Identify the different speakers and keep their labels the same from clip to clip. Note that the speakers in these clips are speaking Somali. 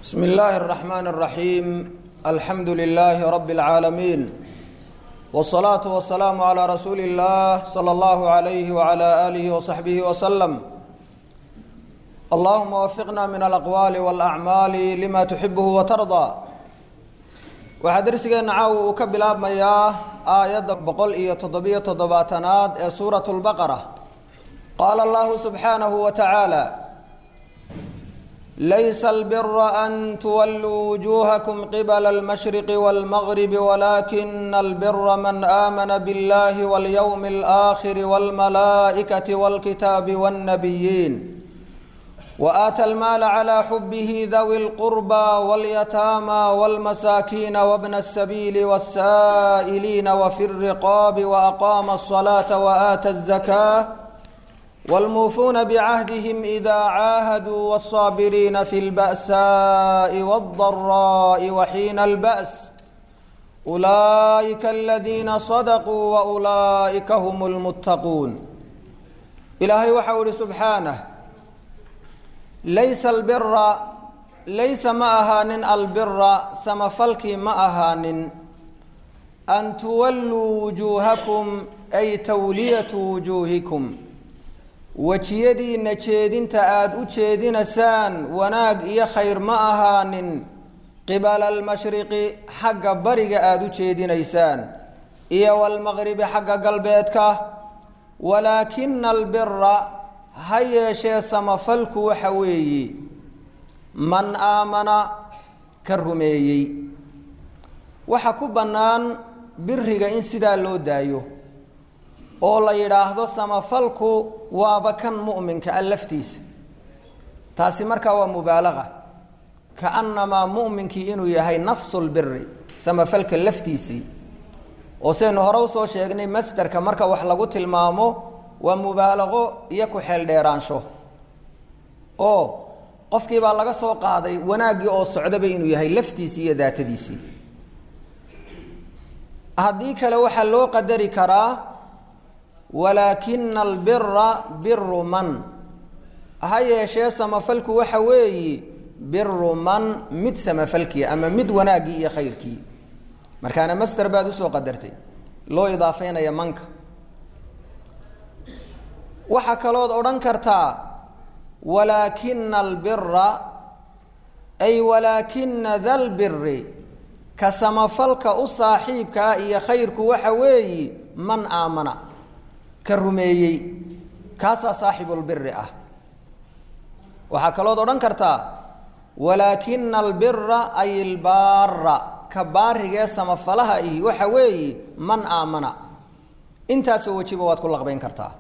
Speaker 1: بسم الله الرحمن الرحيم الحمد لله رب العالمين والصلاة والسلام على رسول الله صلى الله عليه وعلى آله وصحبه وسلم اللهم وفقنا من الأقوال والأعمال لما تحبه وترضى وحدرسك نعاو كبلاب مياه آيات بقول تضبية تضباتناد سورة البقرة قال الله سبحانه وتعالى ليس البر أن تولوا وجوهكم قبل المشرق والمغرب ولكن البر من آمن بالله واليوم الآخر والملائكة والكتاب والنبيين وآتى المال على حبه ذوي القربى واليتامى والمساكين وابن السبيل والسائلين وفي الرقاب وأقام الصلاة وآتى الزكاة والموفون بعهدهم إذا عاهدوا والصابرين في البأساء والضراء وحين البأس أولئك الذين صدقوا وأولئك هم المتقون إلهي وحول سبحانه ليس البر ليس معهان البر سمفلك معهان أن تولوا وجوهكم أي تولية وجوهكم wajiyadiina jeedinta aad u jeedinasaan wanaag iyo khayr ma ahaanin qibala almashriqi xagga bariga aad u jeedinaysaan iyo walmaqribi xagga galbeedka walaakina albira ha yeeshee samafalku waxa weeye man aamana ka rumeeyey waxa ku bannaan biriga in sidaa loo daayo oo la yiraahdo samafalku waaba kan mu'minka alaftiisa taasi markaa waa mubaalaga kaanama mu'minki inuu yahay nafsul birri samafalka laftiisi oo seen hore soo sheegnay masdarka marka wax lagu tilmaamo waa mubaalago iyo ku xeel dheeraansho oo qofkii baa laga soo qaaday wanaagii oo socdaba inuu yahay laftiisi iyo daatadiisi hadii kale waxa loo qadari karaa ولكن البر بر من هيا شيء سمفلك وحوي بر من مد سمفلكي أما مد وناقي يا خيركي مركانا مستر بعد سو قدرتي لو إضافين يا منك وحكلود أوران كرتا ولكن البر أي ولكن ذا البر كسمفلك أصاحبك يا خيرك وحوي من آمن كرميي كاسا صاحب البر وحكلود أوران كرتا ولكن البر أي البار كباره سمفلها وحوي من آمن انت سوى شبوات كل غبين كرتا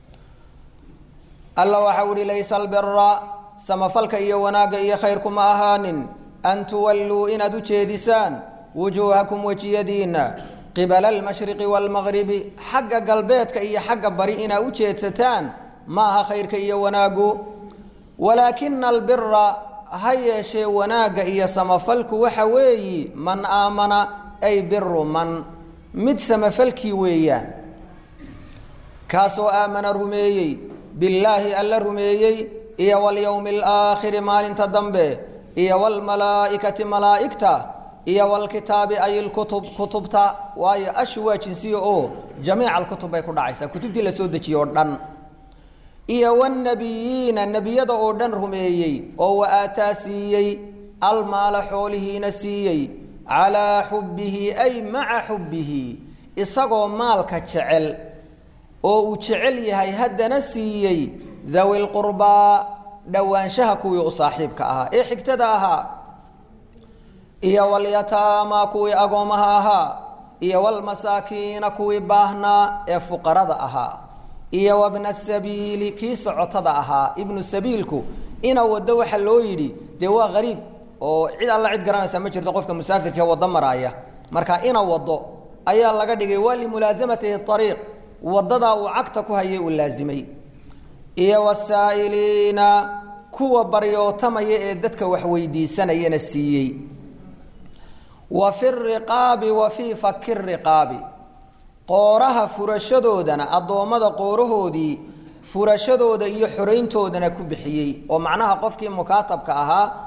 Speaker 1: الله وحولي ليس البر سمفلك إيا وناق إيا خيركم أهان أن تولوا إن أدو تشيدسان وجوهكم وجيدين قبل المشرق والمغرب حق قلبيتك إيا حق بريئنا وجيدستان ماها خيرك إيا وناقو ولكن البر هيا شي وناق إيا سمفلك وحوي من آمن أي بر من مد سمفلك ويان كاسو آمن رميي بالله ألا رميي إيا واليوم الآخر مال تدنبه إيا والملائكة ملائكته إيا والكتاب أي الكتب كتبتا وأي أشواء جنسية أو جميع الكتب يكون عيسى كتب دي لسودة يوردن إيا والنبيين النبي يدعو أوردن رميي أو آتاسيي المال حوله نسيي على حبه أي مع حبه إساقو مالك تشعل أو تشعل يهي هد نسيي ذوي القربى دوان شهكو يصاحبك أها إيه اكتداها إيا واليتامى كوي أقومها إيا والمساكين كوي باهنا فقرد أها إيا وابن السبيل كيس عطدها ابن السبيل كو إنا ودو حلويدي دوا غريب أو عيد الله عيد قرانا سمجر تقفك مسافر كي وضم رايا مركا إنا وضو أيا الله قد يوالي ملازمته الطريق وضدا وعكتكو هي اللازمي إيا والسائلين كو بريو تما يددك وحويدي سنة ينسيي وفي الرقاب وفي فك الرقاب قورها فرشدودنا الضومد قورهودي فرشدود iyo xoreyntoodan ku bixiyay oo macnaha qofkii mukaatabka ahaa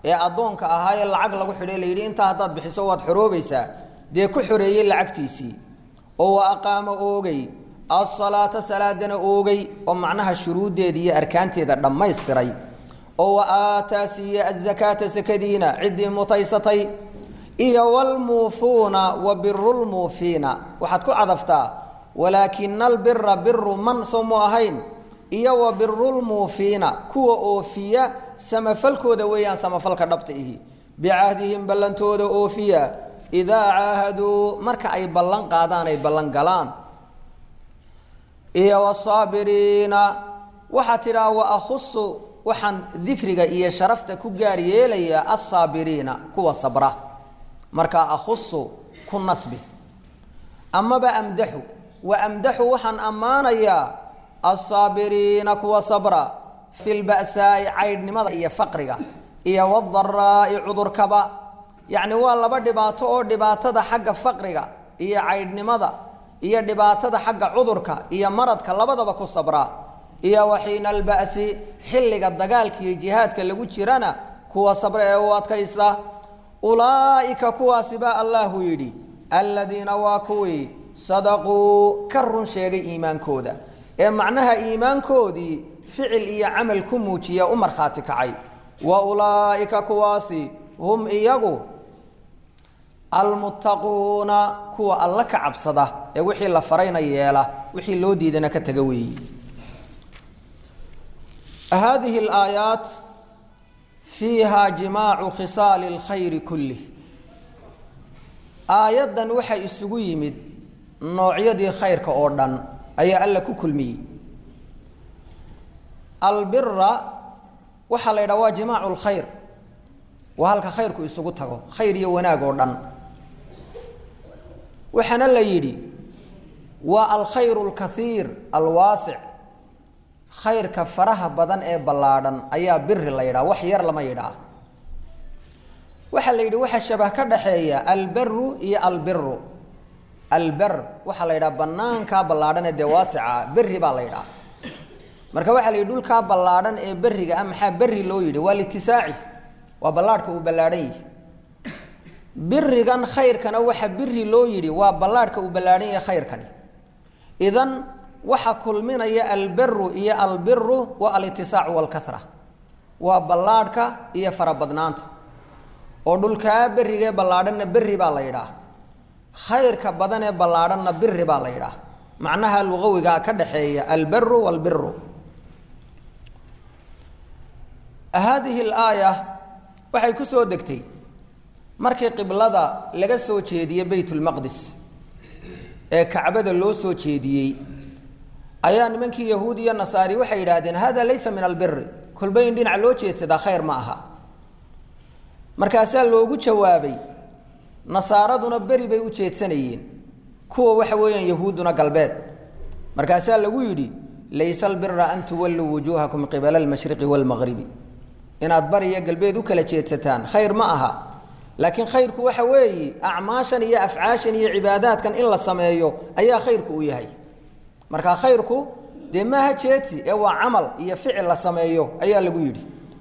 Speaker 1: ee adoonka ahaa ee lacag lagu xidhay la yidhi intaa haddaad bixiso waad xoroobaysaa dee ku xoreeyey lacagtiisii oo wa aqaama oogay as-salaata salaadana oogay oo macnaha shuruudeeda iyo arkaanteeda dhammaystiray oo wa aataa siiye az-zakaata sakadiina ciddii mutaysatay iyo walmuufuuna wa birulmuufiina waxaad ku cadaftaa walaakina albira biru man somu ahayn iyo wa birulmuufiina kuwa oofiya samafalkooda weeyaan samafalka dhabta ihi bicahdihim ballantooda oofiya idaa caahaduu marka ay ballan qaadaan ay ballan galaan iyo wasaabiriina waxaa tidhaha wa akhusu waxaan dikriga iyo sharafta ku gaar yeelayaa assaabiriina kuwa sabra markaa akhusu ku nasbi amaba amdaxu wa amdaxu waxaan ammaanayaa assaabiriina kuwa sabra fi lba'saa'i caydhnimada iyo faqriga iyo wadaraa'i cudurkaba yacni waa laba dhibaato oo dhibaatada xagga faqriga iyo caydhnimada iyo dhibaatada xagga cudurka iyo maradka labadaba ku sabraa iyo waxiina alba'si xilliga dagaalka iyo jihaadka lagu jirana kuwa sabra ee u adkaysta ulaa'ika kuwaasi baa allahu yidhi aladiina waa kuwii sadaquu ka run sheegay iimaankooda ee macnaha iimaankoodii ficil iyo camal ku muujiya u markhaati kacay wa ulaa'ika kuwaasi hum iyagu almuttaquuna kuwa alla ka cabsada ee wixii la farayna yeela wixii loo diidana ka taga weeyi هذه الآيات فيها جماع خصال الخير كله آيادا وحي isugu yimid noocyadii khayrka oo dhan ayaa alla ku kulmiyay albirra waxa la yiraahdaa jimaacu alkhayr wa halka khayrku isugu tago khayr iyo wanaag oo dhan waxana la yiri wa alkhayru alkathir alwasi' khayrka faraha badan ee ballaadan ayaa birri la yiraahdaa wax yar lama yiraahdo waxa la yiri waxa shabah ka dhaxeeya albarru iyo albirru albar waxa la yiraahdaa banaanka ballaadan ee wasica birri baa la yiraahdaa marka waxa la yiri dhulka ballaadan ee bariga ama waxa barri loo yiri waa litisaaci waa ballaadhka uu ballaadan yahay birrigan khayrkana waxa birri loo yiri waa ballaadhka uu ballaadan yahay khayrkani idan waxa kulminaya albarru iyo albirru wa alitisaac wal kathra waa ballaadhka iyo farabadnaanta oo dhulka bariga ballaadhana birri baa la yiraahdaa khayrka badan ee ballaadhana birri baa la yiraahdaa macnaha luqawiga ka dhaxeeya albarru wal birru هذه الآية waxay ku soo degtay markii qiblada laga soo jeediyay baytul maqdis ee kacbada loo soo jeediyay ayaa nimankii yahuudiya nasaari waxay yiraahdeen hada laysa min albirr kulbayn dhinac loo jeedsada khayr ma aha markaas loogu jawaabay nasaaraduna bari bay u jeedsanayeen kuwa waxa weeyaan yahuuduna galbeed markaas lagu yiri laysa albirra an tuwallu wujuhakum qibala al-mashriqi wal-maghribi inaad bariya galbeed u kala jeedsataan khayr ma aha laakiin khayrku waxa weeye acmaashan iyo afcaashan iyo cibaadaadkan in la sameeyo ayaa khayrku u yahay marka khayrku de ma ha jeedsi ee waa amal iyo ficil la sameeyo ayaa lagu yiri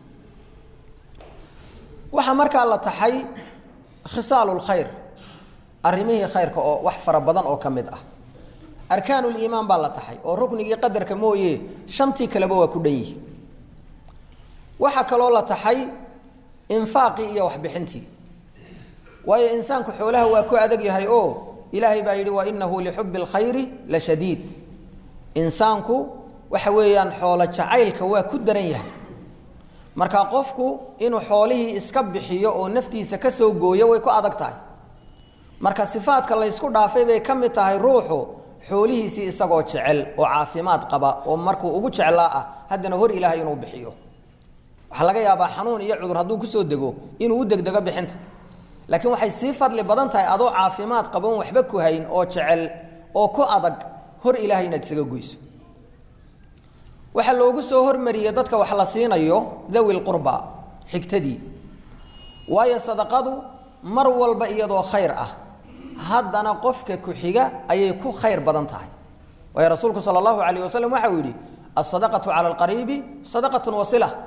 Speaker 1: waxa marka la taxay khisaalul khayr arimihi khayrka oo wax fara badan oo kamid ah arkaanul iimaan baa la taxay oo ruknigii qadarka mooyee shantii kaleba waa ku dhan yihiin waxa kaloo la taxay infaaqi iyo wax bixintii waayo insaanku xoolaha waa ku adag yahay oo ilaahay baa yiri wa innahu li hubbil khayri la shadiid insaanku waxa weeyaan xoolo jacaylka waa ku daran yahay marka qofku inuu xoolihii iska bixiyo oo naftiisa ka soo gooyo way ku adag tahay marka sifaadka la isku dhaafay bay kamid tahay ruuxu xoolihiisi isagoo jecel oo caafimaad qaba oo markuu ugu jeclaa ah hadana hor ilaahay inuu bixiyo waxa laga yaabaa xanuun iyo cudur haduu ku soo dego inuu u degdego bixinta laakiin waxay si fadli badan tahay adoo caafimaad qaboon waxba ku hayn oo jecel oo ku adag hor ilaahay inaad isaga goyso waxa loogu soo hormariyay dadka wax la siinayo dawil qurba xigtadii waayo sadaqadu mar walba iyadoo khayr ah haddana qofka ku xiga ayay ku khayr badan tahay waayo rasuulku sallallahu alayhi wasallam waxa uu yiri as-sadaqatu 'ala al-qaribi sadaqatun wasila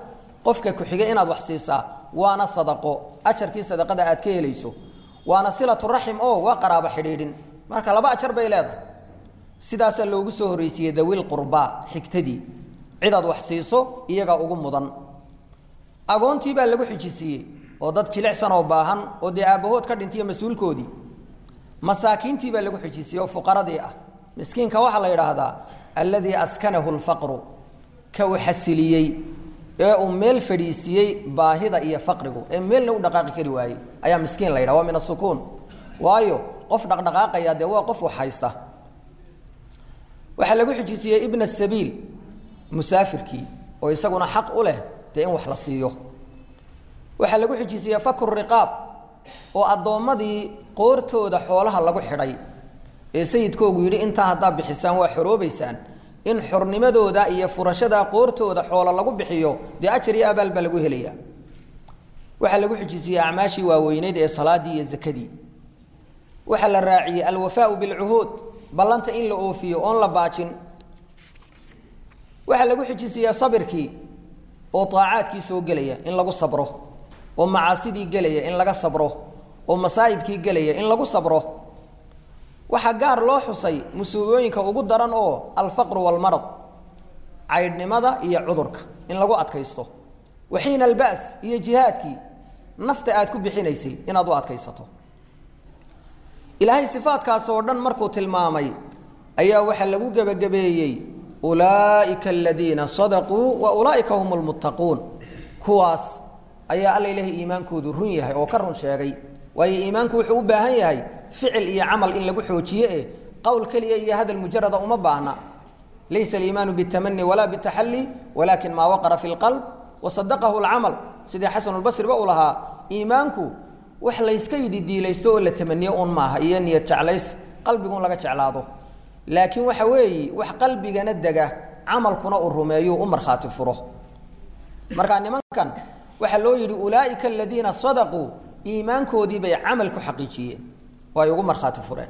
Speaker 1: qofka ku xiga inaad wax siisaa waana sadaqo ajarkii sadaqada aad ka helayso waana silatu rahim oo waa qaraabo xidhiidhin marka laba ajar bay leedahay sidaas loogu soo horeysiyay dawil qurba xigtadii cidaad wax siiso iyaga ugu mudan agoontii baa lagu xijisiyay oo dad jilicsan oo baahan oo aabahood ka dhintay mas'uulkoodii masaakiintii baa lagu xijisiyay oo fuqaradii ah miskiinka waxa la yiraahdaa alladhi askanahu alfaqr ka waxsiliyay ee uu meel fadhiisiyay baahida iyo faqrigu ee meelna u dhaqaaqi kari waayay ayaa miskiin la yiraahdaa min as-sukuun waayo qof dhaqdhaqaaqaya de waa qof wax haysta waxa lagu xijisiyay ibn as-sabil musaafirkii oo isaguna xaq u leh in wax la siiyo waxa lagu xijisiyay fakr riqab oo adoomadii qoortooda xoolaha lagu xidhay ee sayidkoogu yiri inta hadda bixisaan waa xoroobaysaan in xornimadooda iyo furashada qoortooda xoola lagu bixiyo de ajri abaal baa lagu helaya waxa lagu xijisiyay acmaashi waaweyneed ee salaadii iyo zakadii waxa la raaciyay alwafaa bil uhud ballanta in la oofiyo on la baajin waxa lagu xijisiyay sabirkii oo taacaadkii soo galaya in lagu sabro oo macaasidii galaya in laga sabro oo masaa'ibkii galaya in lagu sabro waxa gaar loo xusay musuubooyinka ugu daran oo al-faqr wal marad caydnimada iyo cudurka in lagu adkaysto waxiina al-ba's iyo jihaadkii nafta aad ku bixinaysay inaad u adkaysato ilaahay sifaadkaas oo dhan markuu tilmaamay ayaa waxa lagu gabagabeeyay أولئك الذين صدقوا وأولئك هم المتقون كواس أي الله إله إيمانك ذريه أو كرن شيء وأي إيمانك وحبه هي فعل إيه عمل إن لجو حوتيه قول كلي هذا المجرد أو مبعنا ليس الإيمان بالتمني ولا بالتحلي ولكن ما وقر في القلب وصدقه العمل سيدي حسن البصري بقولها إيمانك وحلا يسكيد دي ليستو ولا تمنيه أون معها إيه تعليس قلب يقول لك تعلاده لكن وحوي وح قلبي جندجة عمل كنا الرمايو أمر خاطف فره مركان من كان وحلو يري أولئك الذين صدقوا إيمان كودي بعمل كحقيقي ويقوم أمر خاطف فران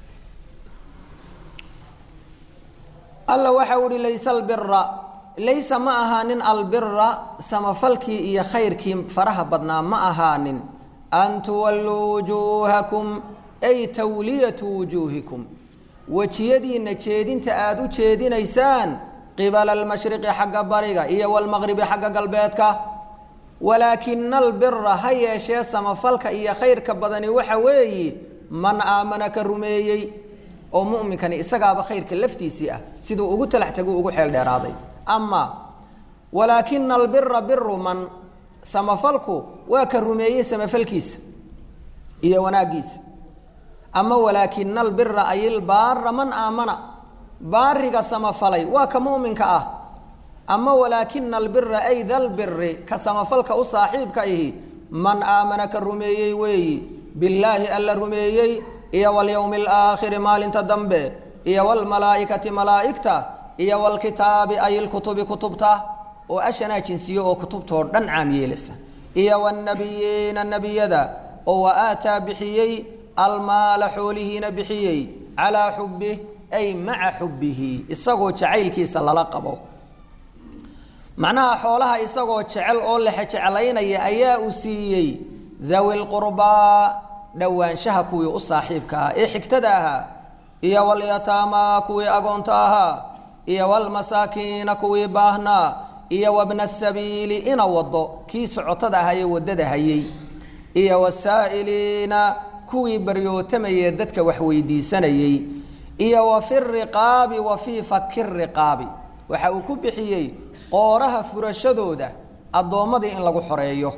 Speaker 1: الله وحوري ليس البر ليس معها نن البر سما فلكي يا خيركم فرح بدنا معها نن أن تولوا وجوهكم أي تولية وجوهكم وجيدين جيدين تأدو جيدين إيسان قبل المشرق حق بريغا إيه والمغرب حق قلبيتك ولكن البر هيا شيء سمفلك إيه خير كبدني وحوي من آمنك الرميي أو مؤمن كان إسقى بخير كلفتي سيئة سيدو أقول لحتقو أقول حيل ديراضي أما ولكن البر بر من سمفلك وكالرميي سمفلكيس إيه وناقيس أما ولكن البر أي البار من آمن بارك سما فلي وكمؤمن أما ولكن البر أي ذا البر كسما فلك أصاحبك إيه من آمن كالرميي وي بالله ألا الرميي إيا واليوم الآخر مال تدنبه إيا والملائكة ملائكته إيا والكتاب أي الكتب كتبته وأشنا جنسيه وكتبته دن عاميلسه إيا والنبيين النبي ذا وآتى بحيي المال حوله نبحيي على حبه أي مع حبه إساقو جعيل كيس للقبه معناها حولها إساقو جعل أولي حجعلين أياء سيي ذوي القرباء دوان شهكوي أصاحبك إيه حكتداها إيا واليتامى كوي أقونتاها إيا والمساكين كوي باهنا إيا وابن السبيل إنا وضو كيس عطدها يوددها إيا والسائلين كوي بريوتمي ددك وحويدي سنيي إيا وفي الرقاب وفي فك الرقاب وحاوكو بحيي قورها فرشدوده الضومدي إن لغو حريو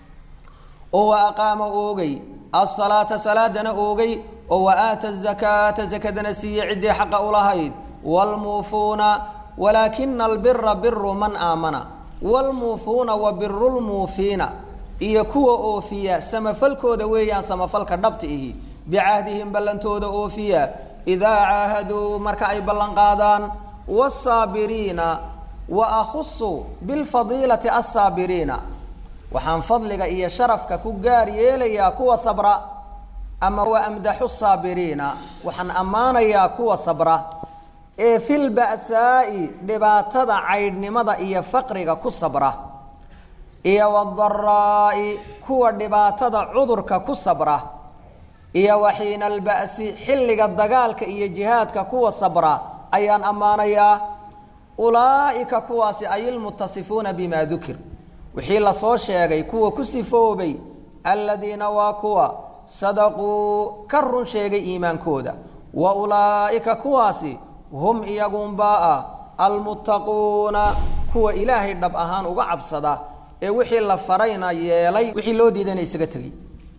Speaker 1: وأقام أوغي الصلاة صلاة أوغي وآت الزكاة زكاة نسي عدي حق أولهيد والموفون ولكن البر بر من آمن والموفون وبر الموفين iyo kuwa oofiya samafalkooda weeyaan samafalka dhabtihi bi'ahdihim ballantooda oofiya idaa aahadu marka ay ballan qaadaan wasaabiriina wa akhussu bil fadilati as-saabiriina waxaan fadliga iyo sharafka ku gaar yeelaya kuwa sabra ama wa amdahu as-saabiriina waxaan amaanaya kuwa sabra ee fil ba'saa'i dhibaatada caydnimada iyo faqriga ku sabra iyo wadaraa'i kuwa dhibaatada cudurka ku sabra iyo waxiina alba'si xilliga dagaalka iyo jihaadka kuwa sabra ayaan ammaanayaa ulaa'ika kuwaasi ay ilmuttasifuuna bimaa dukir wixii la soo sheegay kuwa ku sifoobay aladiina waa kuwa sadaquu ka run sheegay iimaankooda wa ulaa'ika kuwaasi hum iyagunbaa almuttaquuna kuwa ilaahay dhab ahaan uga cabsada ee wixii la farayna yeelay wixii loo diidana isaga tegey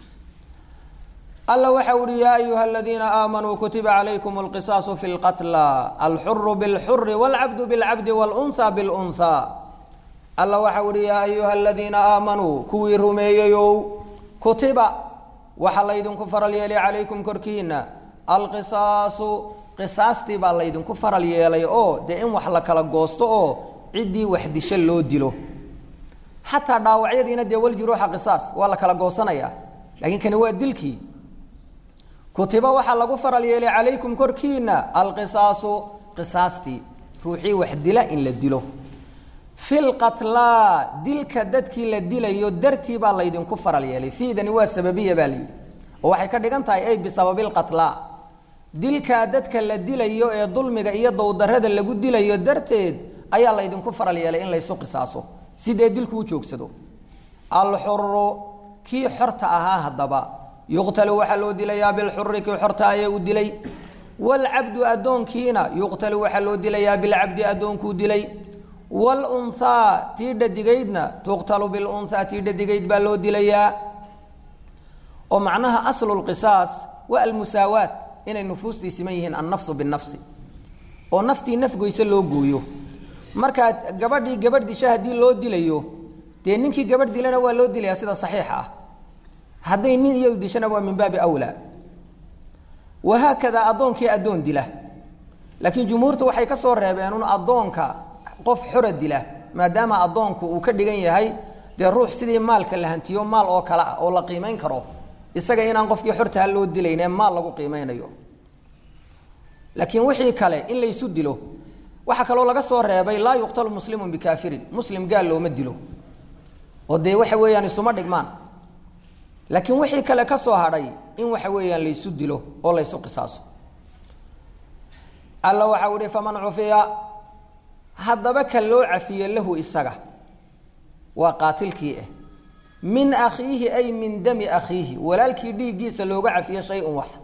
Speaker 1: الله وحول يا أيها الذين آمنوا كتب عليكم القصاص في القتلى الحر بالحر والعبد بالعبد والأنثى بالأنثى الله وحول يا أيها الذين آمنوا كوي رمييو كتب وحليدن كفر ليلي عليكم كركينا القصاص قصاص تبا ليدن كفر ليلي دي إن وحلك لقوستو عدي وحدي شلو ديلو حتى داوعيدين دي والجروح قصاص ولا كلا قوسنا لكن كان هو دلكي كتب وحا لغو فرال يلي عليكم كركينا القصاص قصاصتي روحي وحدلا إن لدلو في القتلى دلك ددكي لدليو درتي با ليدن كفر يلي في دنوا سببيه بالي waxay ka dhigan tahay ay bisababil qatla dilka dadka la dilayo ee dulmiga iyo dowdarada lagu dilayo darteed ayaa la idin ku faral yeelay in la isoo qisaaso sidee dilku u joogsado al hurru ki xorta ahaa hadaba yuqtalu waxa loo dilayaa bil hurri ki xorta ay u dilay wal abdu adoonkiina yuqtalu waxa loo dilayaa bil abdi adoonku dilay wal unsa tiidadigeydna tuqtalu bil unsa tiidadigeyd ba loo dilayaa ومعناها أصل القصاص والمساواة إن النفوس تسميهن النفس بالنفس ونفتي نفقو يسلو قويو مركات قبردي شاهدين لو ديليو تينينكي قبردي لنا ولو ديليا سيدا صحيحة هذا ينين يلدي شنوا من باب أولى وهكذا أدونك أدون ديله لكن جمهورته وحي كسور ريبانون أدونك قف حرد ديله ما دام أدونك وكدغن يحي دي روح سيدي مالك اللي هانتيو مال أو كلا أو لقيمين كرو isaga inaan qofkii xorta loo dilayna ma lagu qiimeynayo laakiin wixii kale in la isu dilo waxa kale oo laga soo reebay la yuqtalu muslimun bikafirin muslim gaal looma dilo oo de waxa weeyaan isuma dhigmaan laakiin wixii kale ka soo haray in waxa weeyaan la isu dilo oo la isu qisaaso alla waxa uu faman ufiya hadaba ka loo cafiye lahu isaga waa qaatilkii من أخيه أي من دم أخيه ولكن ديجيس لوجع عفيه شيء واحد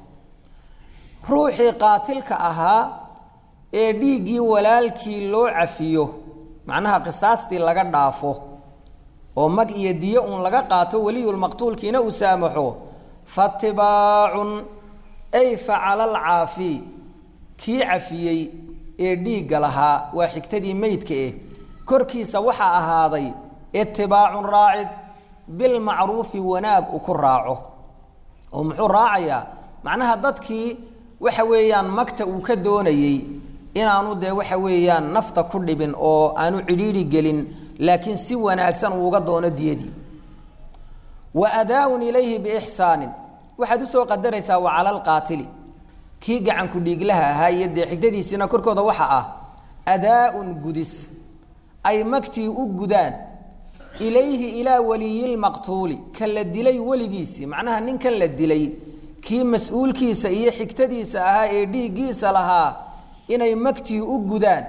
Speaker 1: روحي قاتلك أها ديجي ولكن لو عفيه معناها قصاصتي لقى ضعفه ومك يديه لقى قاتل ولي المقتول كنا أسامحه فاتباع أي فعل العافي كي عفيه ديج لها وحكتدي ميت كيه كركي سوحة هذا اتباع راعد بالمعروف وناق وكراعه ومحو راعيا معناها ددكي waxa weeyaan magta uu ka doonayay inaanu de waxa weeyaan nafta ku dhibin oo aanu cidhiiri gelin laakiin si wanaagsan uu uga doono diyadii wa adaa'un ilayhi bi ihsan waxa du soo qadaraysa wa ala alqatil ki gacan ku dhiglaha hay'ad xigtadiisina korkooda waxa ah adaa'un gudis ay magti u gudaan إليه إلى ولي المقتول كلا دلي وليجيسي معناها نين كلا دلي كي مسؤول كي سيء حكتدي ساها دي جيس لها إن يمكتي أجدان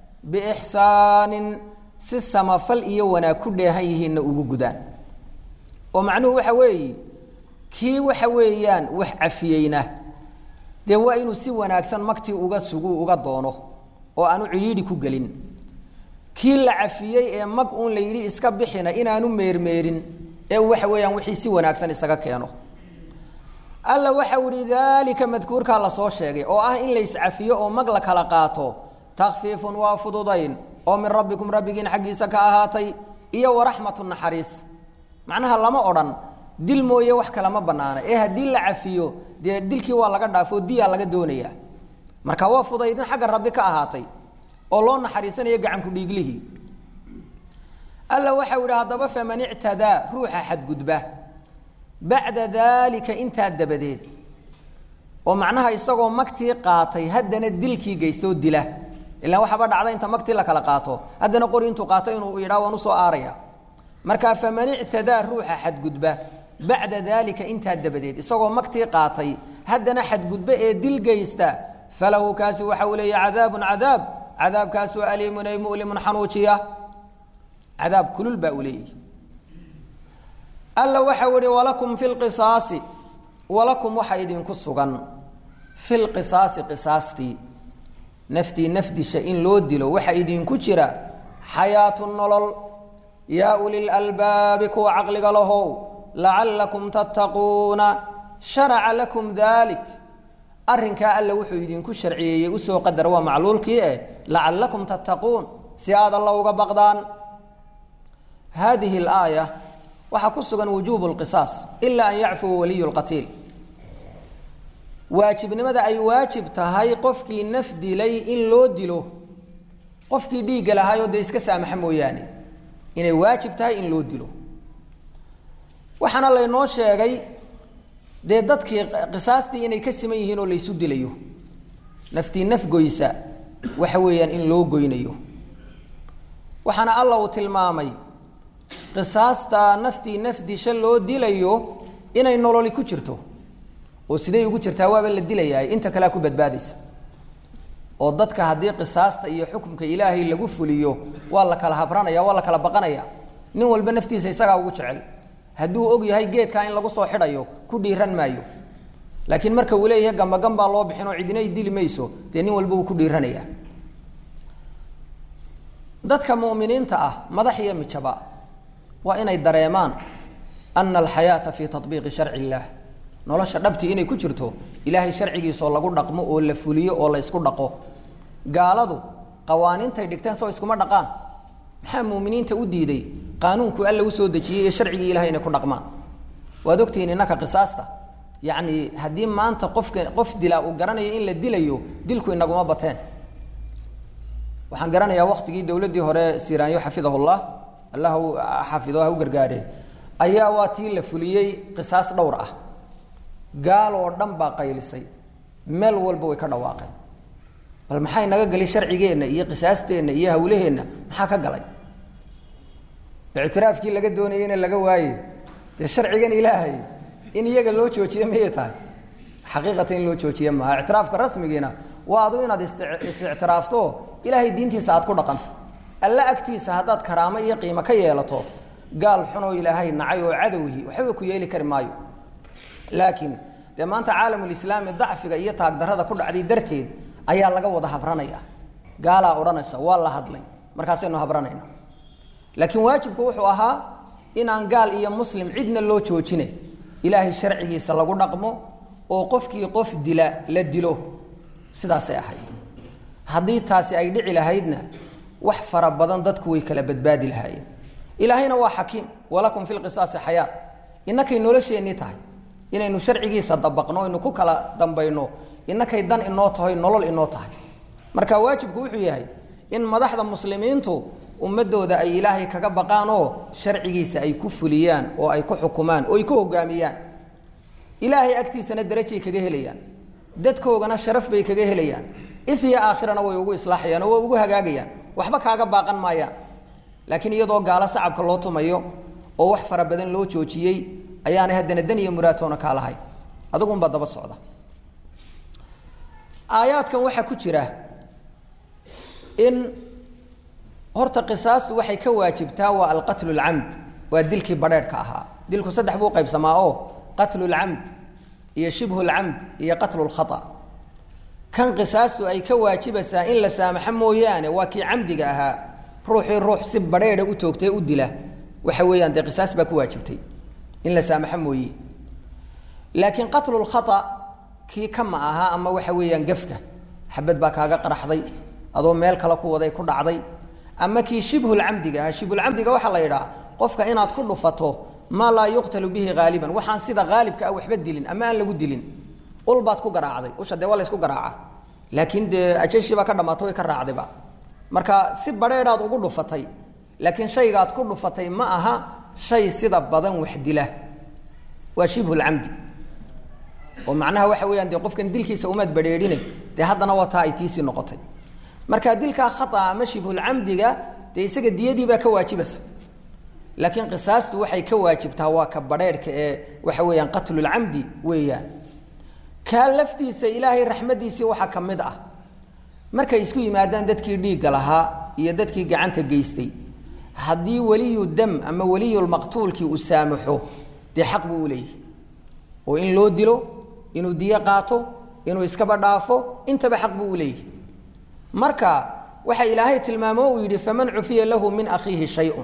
Speaker 1: بإحسان سسما فل وانا كل هيه إن أجدان ومعناه وحوي كي وحويان وحعفيينه ده وإنه سوى أكثر مكتي أجد سجو أجد دونه وأنا عيدي كجلين كل عفية مك أون ليري إسكاب بحنا إن أنو ميرميرين وحوي عن وحي سوى ناكسن إسكا كانوا ألا وحوري ذلك مذكور كلا صوشيء أو إن ليس عفية أو مغلق لقاته تخفيف وفضضين أو من ربكم ربكين حق سكاهاتي إيا ورحمة النحريس معناها لما أوران دل موية وح كلام بنانا إيه دل عفية دل كي والله قد عفو دي على قدونية مركا وفضضين حق ربك أهاتي الله نحريسنا يقع عنك ديقله ألا وحاول هذا فمن اعتدى روح حد قدبه بعد ذلك انت الدبديد ومعناها يساقوا مكتي قاطي هدنا الدلكي قيسو الدله إلا وحباد على انت مكتي لك لقاطو هدنا قولي انتو قاطين وإيرا ونصو آريا marka faman i'tadaa ruuxa xadgudba bacda dalika inta dabadeed isagoo magtii qaatay haddana xadgudba ee dil geysta falahu kaasi waxa uu leeyahay cadaabun cadaab cadaabkaas oo aliimun ay mu'limun xanuujiya cadaab kulul baa uu leeyahay alla waxa uu yidhi walakum fi lqisaasi walakum waxa idinku sugan fi lqisaasi qisaastii naftii nafdisha in loo dilo waxa idinku jira xayaatu nolol yaa ulil albaabi kuwa caqliga lahow lacallakum tattaquuna sharaca lakum dalik arrinkaa alla wuxuu idinku sharciyeeyey usoo qadar waa macluulkii lacallakum tattaquun si aad alla uga baqdaan hadihi alaaya waxaa ku sugan wujuubu lqisaas ilaa an yacfuwa waliyu lqatiil waajibnimada ay waajib tahay qofkii naf dilay in loo dilo qofkii dhiigga lahaayoo dee iska saamaxa mooyaane inay waajib tahay in loo dilo waxaana laynoo sheegay dee dadkii qisaastii inay ka siman yihiin oo laysu dilayo naftii naf goysa waxa weeyaan in loo goynayo waxaana alla uu tilmaamay qisaasta naftii naf disha loo dilayo inay nololi ku jirto oo siday ugu jirtaa waaba la dilayaa inta kale ku badbaadaysa oo dadka haddii qisaasta iyo xukunka ilaahay lagu fuliyo waa la kala habranaya waa la kala baqanaya nin walba naftiisa isagaa ugu jecel hadduu og yahay geedka in lagu soo xidhayo ku dhiiran maayo laakiin marka uu leeyahay gambagan baa loo bixin oo cidina dili mayso dee nin walba uu ku dhiiranaya dadka mu'miniinta ah madax iyo mijaba waa inay dareemaan ana alxayaata fii tatbiiqi sharci illaah nolosha dhabtii inay ku jirto ilaahay sharcigiisa oo lagu dhaqmo oo la fuliyo oo la isku dhaqo gaaladu qawaaniintay dhigteen soo iskuma dhaqaan maxaa muuminiinta u diiday qaanuunku alla u soo dejiyay ee sharcigii ilaahay inay ku dhaqmaan waad ogtihiin innaka qisaasta yacni haddii maanta qof dilaa uu garanayo in la dilayo dilku inaguma bateen waxaan garanayaa waktigii dowladdii hore siiraanyo xafidahullah allah xafido ha u gargaare ayaa waa tii la fuliyey qisaas dhowr ah gaal oo dhan baa qaylisay meel walba way ka dhawaaqeen bal maxay naga galay sharcigeenna iyo qisaasteenna iyo hawlaheenna maxaa ka galay ictiraafkii laga doonayeyna laga waayey dee sharcigan ilaahay in iyaga loo joojiye miyay tahay xaqiiqatan in loo joojiye maaha ictiraafka rasmigiina waa adu inaad istictiraafto ilaahay diintiisa aad ku dhaqanto alla agtiisa haddaad karaamo iyo qiimo ka yeelato gaal xunoo ilaahay nacay oo cadowhii waxba ku yeeli kari maayo laakiin dee maanta caalamulislaami dacfiga iyo taagdarrada ku dhacday darteed ayaa laga wada habranaya gaalaa odhanaysa waa la hadlay markaasaynu habranayna laakiin waajibku wuxuu ahaa inaan gaal iyo muslim cidna loo joojine ilaahay sharcigiisa lagu dhaqmo oo qofkii qof dila la dilo sidaasay ahayd haddii taasi ay dhici lahaydna wax fara badan dadku way kala badbaadi lahaayeen ilaahayna waa xakiim walakum fi lqisaasi xayaat innakay nolosheennii tahay inaynu sharcigiisa dabaqno aynu ku kala dambayno innakay dan inoo tahay nolol inoo tahay marka waajibku wuxuu yahay in madaxda muslimiintu ummadooda ay ilaahay kaga baqaan oo sharcigiisa ay ku fuliyaan oo ay ku xukumaan oo ay ku hogaamiyaan ilaahay agtiisana darajay kaga helayaan dadkoogana sharaf bay kaga helayaan if iyo aakhirana way ugu islaaxayaan oo way ugu hagaagayaan waxba kaaga baaqan maayaan laakiin iyadoo gaalo sacabka loo tumayo oo wax fara badan loo joojiyey ayaanay haddana dan iyo muraatoona kaa lahay adigunbaa daba socda aayaadkan waxaa ku jira in horta qisaastu waxay ka waajibtaa waa alqatlu lcamd waa dilkii badheedhka ahaa dilku saddex buu qaybsamaa oo qatlu lcamd iyo shibhu lcamd iyo qatlu lkhata kan qisaastu ay ka waajibaysaa in la saamaxo mooyaane waa kii camdiga ahaa ruuxii ruux si badheedha u toogtay u dila waxa weeyaan dee qisaas baa ku waajibtay in la saamaxo mooye laakiin qatlu lkhata kii kama ahaa ama waxa weeyaan gafka xabad baa kaaga qaraxday adoo meel kale ku waday ku dhacday ama kii shibhulcamdiga ahaa shibhulcamdiga waxaa la yidhaha qofka inaad ku dhufato maa laa yuqtalu bihi haaliban waxaan sida haalibka ah waxba dilin ama aan lagu dilin ul baad ku garaacday usha dee waa la ysku garaaca laakiin dee ajashiibaa ka dhamaato way ka raacdayba marka si badheedhaad ugu dhufatay laakiin shaygaad ku dhufatay ma aha shay sida badan wax dila waa shibhulcamdi oo macnaha waxa weeyaan dee qofkan dilkiisa umaad badheedhine dee haddana waa taa ay tiisii noqotay marka dilkaa khata ama shibhulcamdiga dee isaga diyadii baa ka waajibaysa laakiin qisaastu waxay ka waajibtaa waa ka badheerka ee waxa weeyaan qatlul amdi weeyaan ka laftiisa ilaahay raxmadiisa waxa kamid ah markay isku yimaadaan dadkii dhiiga lahaa iyo dadkii gacanta geystay hadii waliyu dam ama waliyul maqtuulki uu saamaxo de xaq buu leeyahay oo in loo dilo inuu diya qaato inuu iska badhaafo intaba xaq buu leeyahay marka waxa ilaahay tilmaamo uu yiri faman ufiya lahu min akhihi shay'un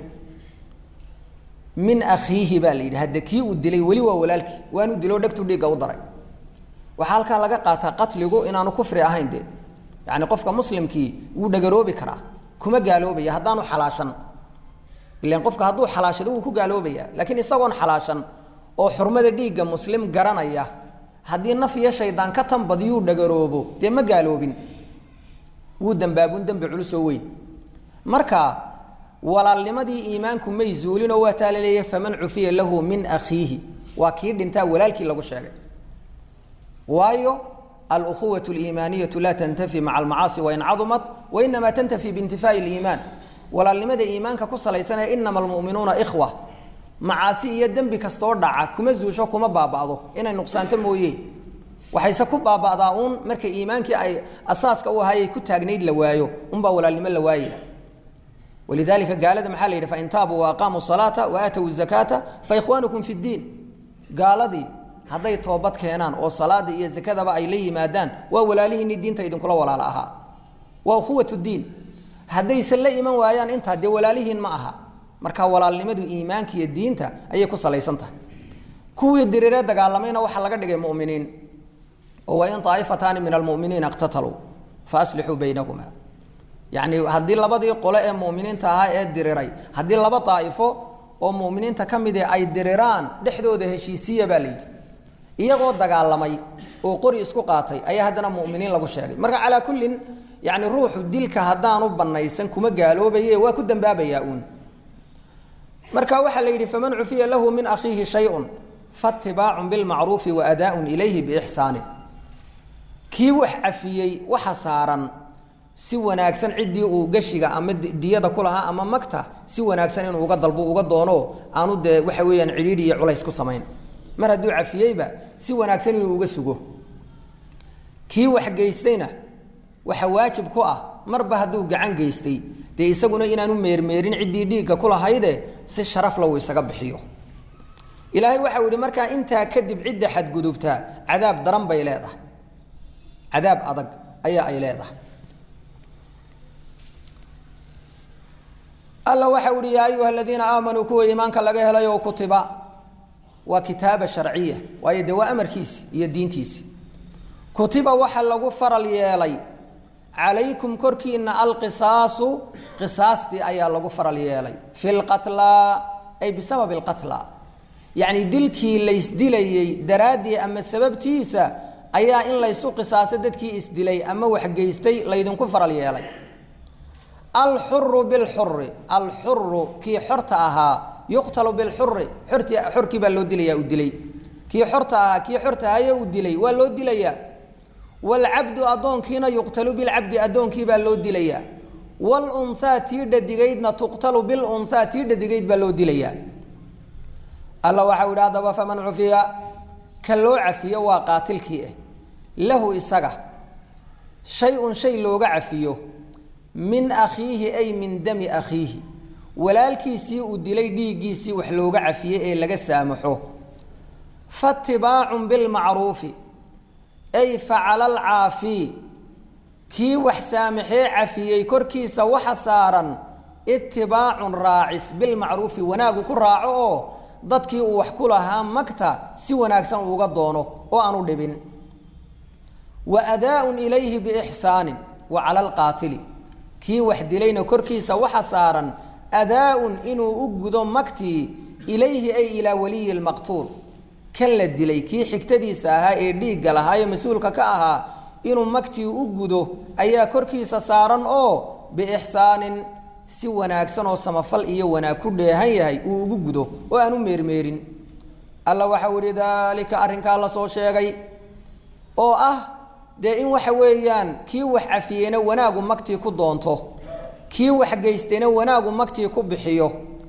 Speaker 1: min akhihi baa leeyahay hadii uu dilay wali waa walaalki waanu dilo dhagtu dhiiga u daray waxa halka laga qaataa qatligu inaanu kufri ahayn de yani qofka muslimkii uu dhagaroobi karaa kuma gaaloobaya hadaanu xalaashan ilaan qofka haduu xalaashado uu ku gaaloobaya laakiin isagoon xalaashan oo xurmada dhiiga muslim garanaya hadii naf iyo shaydaan ka tanbadiyo dhagaroobo de ma gaaloobin uu dambaabun dambi culus oo weyn marka walaalnimadii iimaanku may zuulin oo waa taalaleeyay faman ufiya lahu min akhihi wa kii dhintaa walaalkii lagu sheegay waayo الأخوة الإيمانية لا تنتفي مع المعاصي وإن عظمت وإنما تنتفي بانتفاء الإيمان ولا لماذا إيمانك قصة ليسنا إنما المؤمنون إخوة معاصي يدن بكستور دعا كما زوجو كما بابعضو إن النقصان تمويه وحيسكو بابعضاون مرك إيمانك أي أساسك أو هاي كتاقنيد لوايو أمبا ولا لمن لوايه ولذلك قال هذا محل فإن تابوا وأقاموا الصلاة وآتوا الزكاة فإخوانكم في الدين قال ذي haday toobad keenaan oo salaada iyo zakadaba ay leeyimaadaan waa walaalihiin diinta idin kula walaalaha waa ukhuwatu diin haday sala iman waayaan inta de walaalihiin ma aha marka walaalnimadu iimaanka iyo diinta ayay ku salaysan tahay kuwii direere dagaalamayna waxa laga dhigay muuminiin oo waa in taa'ifatan min almu'miniina iqtatalu fa aslihu baynahuma yani hadii labadii qole ee muuminiinta ahaa ee direeray hadii laba taa'ifo oo muuminiinta kamid ay direeraan dhexdooda heshiisiya baa leeyahay iyagoo dagaalamay oo qori isku qaatay ayaa hadana muuminiin lagu sheegay marka ala kullin yaani ruuxu dilka hadaanu banaysan kuma gaaloobaye waa ku dambaabaya uun marka waxa la yiri faman ufiya lahu min akhihi shay'un fattiba'un bil ma'ruf wa ada'un ilayhi bi ihsan ki wax afiyay waxa saaran si wanaagsan cidii uu gashiga ama diyada kulaha ama magta si wanaagsan inuu uga dalbo uga doono aanu de waxa weeyaan ciriiri iyo culays ku sameyn mar haduu cafiyayba si wanaagsan inuu uga sugo kii wax geystayna waxa waajib ku ah marba haduu gacan geystay de isaguna inaanu meermeerin cidii dhiiga kula hayde si sharaf law isaga bixiyo ilaahay waxa uu marka inta kadib cidda xad gudubta cadaab daran bay leedahay cadaab adag ayaa ay leedahay الله وحوري يا أيها الذين آمنوا كوا إيمانك لغا هلايو كتبا وكتابة شرعية وهي دواء أمر كيس هي الدين تيس كتبا وحا لغو فرل يالي عليكم كركي إن القصاص قصاص دي أيها لغو فرل يالي في القتلى أي بسبب القتلى يعني دلكي ليس دلي درادي أما السبب تيسا أيها إن ليسو قصاص ددكي إسدلي أما وحقيستي ليدن كفر ليالي الحر بالحر الحر كي حرتها يقتل بالحر حركي بالو دليا ودلي كي حرتها يا ودلي ولو دليا والعبد أدون كينا يقتل بالعبد أدون كي بالو دليا والأنثى تيد دقيدنا تقتل بالأنثى تيد دقيد بالو دليا الله وحول هذا فمن عفيا كلو عفيا وقاتل كيه له إساقه شيء لو عفيه من أخيه أي من دم أخيه walaalkiisii uu dilay dhiigiisii wax looga cafiyay ee laga saamaxo fattiba'un bil ma'ruf ay fa'ala al 'afi ki wax saamaxay cafiyay korkiisa waxa saaran ittiba'un ra'is bil ma'ruf wanaagu ku raaco dadkii uu wax ku lahaa magta si wanaagsan uga doono oo aanu dhibin wa adaa'un ilayhi bi ihsan wa 'ala al qatil ki wax dilayna korkiisa waxa saaran أداء إنه أجد مكتي إليه أي إلى ولي المقتول كل الدلي كي حكتدي ساها إيديك قال هاي مسؤول كاها إنه مكتي أجده أي كركي سسارا أو بإحسان سوى ناكسن وسمفل إيه وناكل هاي أجده وأنو ميرميرين الله وحول ذلك أرنك الله صو شيء أو ده إن وحويان كي وحفينا وناقو مكتي كدونته كي wax geystayna wanaagu magtii ku bixiyo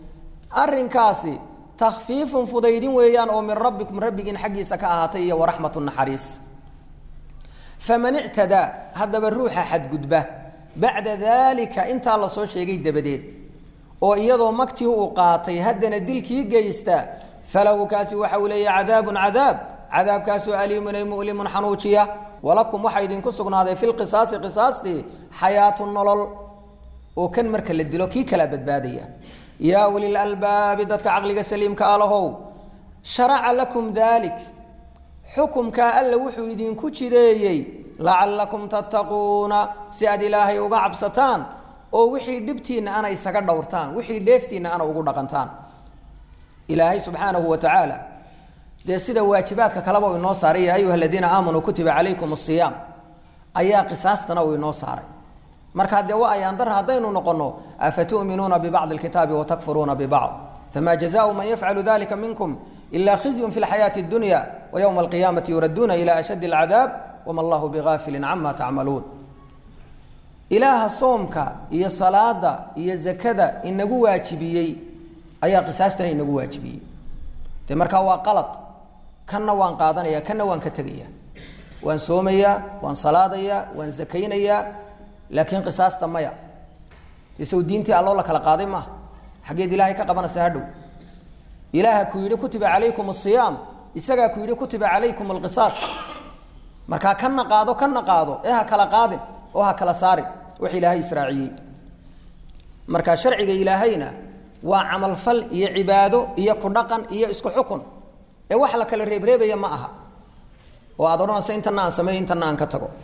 Speaker 1: arrinkaasi takhfiifun fudaydin weeyaan oo min rabbikum rabbigiin xaggiisa ka ahaatay iyo waraxmatun naxariis faman ictadaa haddaba ruuxa xadgudba bacda daalika intaa la soo sheegay dabadeed oo iyadoo magtii uu qaatay haddana dilkii geysta falahu kaasi waxa uu leeyahay cadaabun cadaab cadaabkaasoo aliimun ay mu'limun xanuujiya walakum waxaa idinku sugnaaday fi lqisaasi qisaastii xayaatun nolol oo kan marka la dilo kii kala badbaadaya yaa ulil albaabi dadka caqliga saliimka alahow sharaca lakum daalik xukumkaa alla wuxuu idinku jireeyey lacallakum tattaquuna si aad ilaahay uga cabsataan oo wixii dhibtiinna ana isaga dhowrtaan wixii dheeftiinna ana ugu dhaqantaan ilaahay subxaanahu wa tacaala dee sida waajibaadka kaleba uu inoo saaray ya ayuha aladiina aamanuu kutiba calaykum asiyaam ayaa qisaastana uu inoo saaray markaa dee wa ayaan dar haddaynu noqono afatu'minuuna bibacdi alkitaabi watakfuruuna bibacd fama jazaau man yafcalu dalika minkum ila khizyun fi lxayaati اdunya wayowma alqiyaamati yuradduuna ila ashaddi alcadaab wama allahu bigaafilin cama tacmaluun ilaaha soomka iyo salaada iyo zakada inagu waajibiyey ayaa qisaastana inagu waajibiyey dee markaa waa qalad kanna waan qaadanaya kanna waan ka tegaya waan soomayaa waan salaadayaa waan zakaynayaa laakiin qisaasta maya isaw diintii alloo la kala qaaday maaha xaggeed ilaahay ka qabanaysa hadhow ilaaha ku yidhi kutiba calaykum asiyaam isagaa ku yidhi kutiba calaykum alqisaas markaa kana qaado ee ha kala qaadin oo ha kala saarin wax ilaahay israaciyey markaa sharciga ilaahayna waa camalfal iyo cibaado iyo ku dhaqan iyo isku xukun ee wax la kala reebreebaya ma aha oo aad odhanaysa intana aan sameeyo intana aan ka tago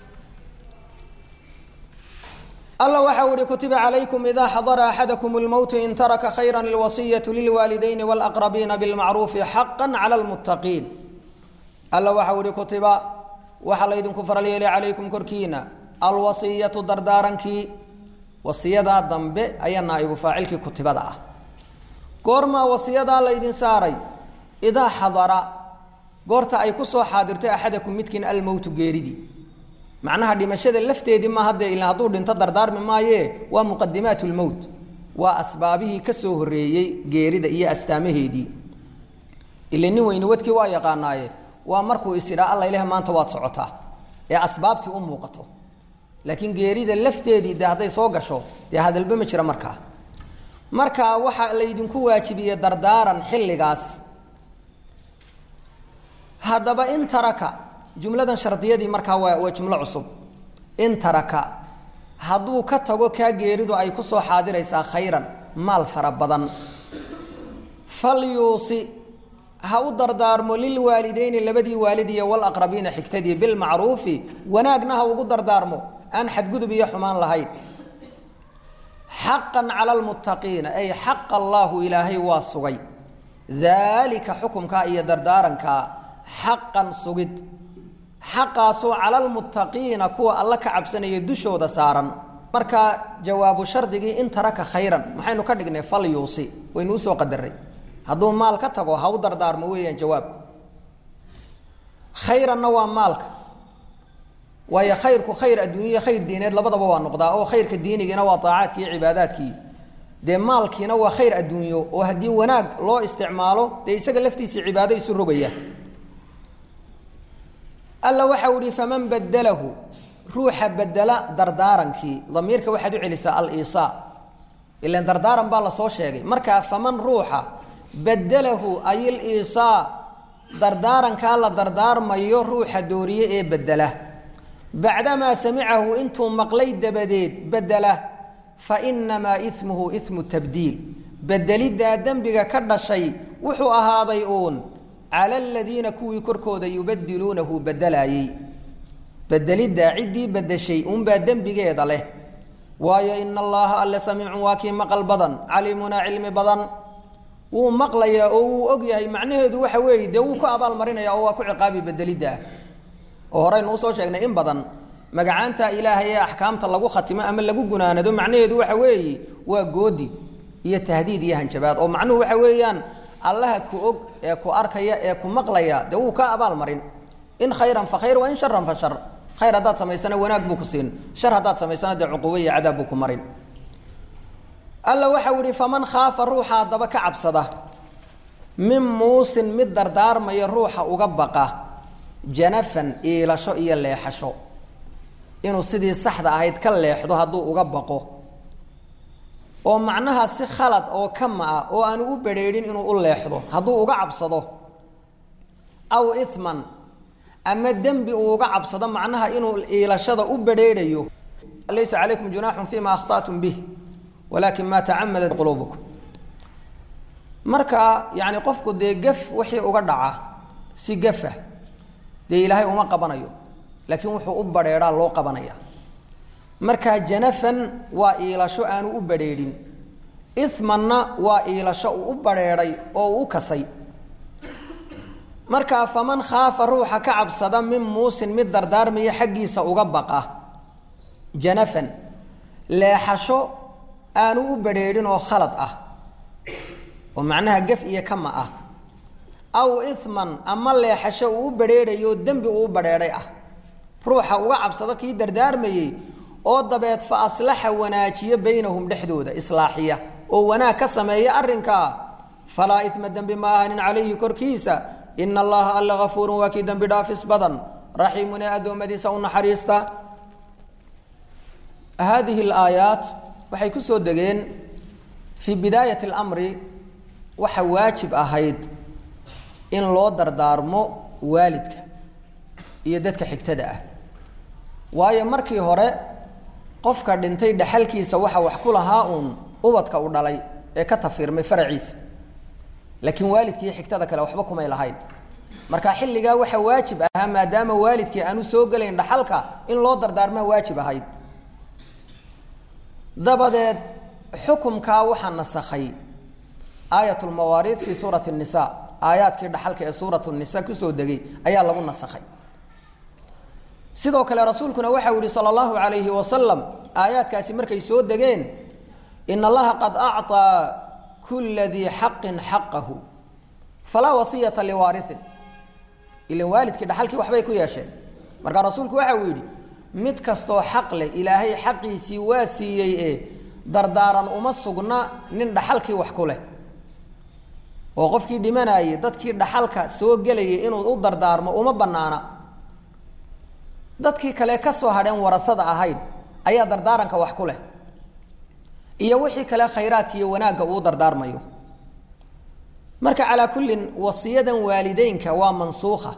Speaker 1: الله وحول كتب عليكم إذا حضر أحدكم الموت إن ترك خيرا الوصية للوالدين والأقربين بالمعروف حقا على المتقين الله وحول كتب وحليدن كفر ليلي عليكم كركينا الوصية دردارنك وصية ضمب أي نائب فاعلك كتب دعا كورما وصية ليدن ساري إذا حضر قرت أي كسو حاضرت أحدكم متكن الموت جيردي معناها دمشق اللفتة ما هذا إلا هذول انتظر دار من مايه ومقدمات الموت وأسبابه كسوه الرئي جيرد إيه أستامه دي اللي نوى نودك وايا قانايه ومركو إسراء الله إله ما أنت واتصعته يا أسبابتي وقته لكن جيرد اللفتة دي ده هذا يسوق شو ده هذا البمشر مركا وحى اللي يدنكوا واجبية دردارا حل جاس هذا بإن ترك جملة شرطية دي مركا وجملة عصب إن ترك هادو كتغو كا غيريدو أي كسو حاضر إيسا خيرا مال فربضان فليوصي هاو دردارمو للوالدين لبدي والدي والأقربين حكتدي بالمعروف وناقناها وقو دردارمو أن حد قدو بيا حمان لهاي حقا على المتقين أي حق الله إلهي واسوغي ذلك حكم كا إيا دردارا كا حقا سوغد حقاسو على المتقين كوا الله كعبسنا يدشوا دسارا مركا جواب شرطي إن ترك خيرا محينو كدغني فليوصي وينو سو قدري هادو مال كتغو هاو دردار مويان جوابك خيرا نوا مالك وهي خيرك خير الدنيا خير دينيد لبدبا waa noqdaa oo khayrka diinigana waa taacadkii cibaadaadkii de maalkiina waa khayr adduunyo oo hadii wanaag loo isticmaalo de isaga laftiisa cibaado isu rogaya الله وحوري فمن بدله روح بدل دردارنكي ضميرك واحد يعلس الإيصاء إلا دردارن بالله سو شيغي مركا فمن روحه بدله أي الإيصاء دردارن كالا دردار ما يروح دوريه إيه بدله بعدما سمعه انتم مقليد دبديد بدله فإنما إثمه إثم التبديل بدليد دا دنبغا كرد الشيء وحو أهاضيئون على الذين كوي كركودا يبدلونه بدلاي بدليد دا عدي بد شيء بادن بغيد له وايا إن الله ألا سميع واكي مقل بدن علمنا علم بدن ومقليا أو أقيا معناه دو حوي دو كأبال مرينا يا أو أكو عقابي بدليد دا وهرين وصو شيئنا إن بدن مقعانتا إلهي أحكامتا لغو ختمة أما لغو قنانا دو معناه دو حوي وقودي هي تهديد يهن شباب أو معناه حويان الله كوج كو أركيا كو مقليا ده كأبال مرين إن خيرا فخير وإن شرا فشر خير هذا سميسنا وناك بكسين شر هذا سميسنا ده عقوبية عذاب بكم مرين alla waxa wiri faman khaafa ruuxa daba ka cabsada min muusin mid dardaarmaya ruuxa uga baqa janafan iilasho iyo leexasho inuu sidii saxda ahayd ka leexdo hadduu uga baqo oo macnaha si khalad oo kama ah oo aan u bareerin inuu u leexdo hadduu uga cabsado aw ithman ama dambi uu uga cabsado macnaha inuu iilashada u bareerayo laysa alaykum junahun fima akhtatum bih walakin ma ta'ammadat qulubukum marka yaani qofku de gaf wixii uga dhaca si gafa de ilaahay uma qabanayo laakiin wuxuu u bareeraa loo qabanaya marka janafan waa iilasho aanu u bareerin ithmanna waa iilasho u bareeray oo u kasay marka faman khaafa ruuxa ka cabsada min muusin mid dardaarmaya xaqiisa uga baqa janafan leexasho aanu u bareerin oo khalad ah oo macnaha gaf iyo kama ah aw ithman ama leexasho u bareerayo dambi uu bareeray ah ruuxa uga cabsado kii dardaarmayay oo dabeed fa aslaha wanaajiya baynahum dhaxdooda islaaxiya oo wanaag ka sameeya arrinka fala ithma dambi ma ahanin alayhi korkiisa inna allaha alla ghafuurun wa ki dambi dhaafis badan rahiimun adoomadiisa una xariista هذه الآيات waxay ku soo dageen fi bidaayat al-amri waxa waajib ahayd in loo dardaarmo waalidka iyo dadka xigtada ah waayo markii hore qofka dhintay dhaxalkiisa waxa wax ku lahaa ubadka u dhalay ee ka tafirmay faraciisa laakiin waalidkii xigtada kale waxba kuma lahayn marka xilliga waxa waajib ah maadaama waalidkii aanu soo galeyn dhaxalka in loo dardaarmo waajib ahayd dabadeed xukumka waxa nasakhay aayatul mawarid fi surati an-nisa aayaadkii dhaxalka ee suratu an-nisa ku soo dagay ayaa lagu nasakhay sidoo kale rasuulkuna waxa uu yiri sallallahu alayhi wa sallam aayaadkaasi markay soo dageen inna allaha qad a'ta kulli dhi haqqin haqqahu fala wasiyata liwarithin ila waalidkii dhaxalkii waxbay ku yeesheen marka rasuulku waxa uu yiri mid kasto xaq leh ilaahay xaqiisi waa siiyay ee dardaaran uma sugna nin dhaxalkii wax ku leh oo qofkii dhimanayay dadkii dhaxalka soo galayay inuu u dardaarmo uma banaana dadkii kale ka soo hadheen warasada ahayd ayaa dardaaranka wax ku leh iyo wixii kale khayraadka iyo wanaaga uu dardaarmayo marka ala kullin wasiyadan waalideynka waa mansuukha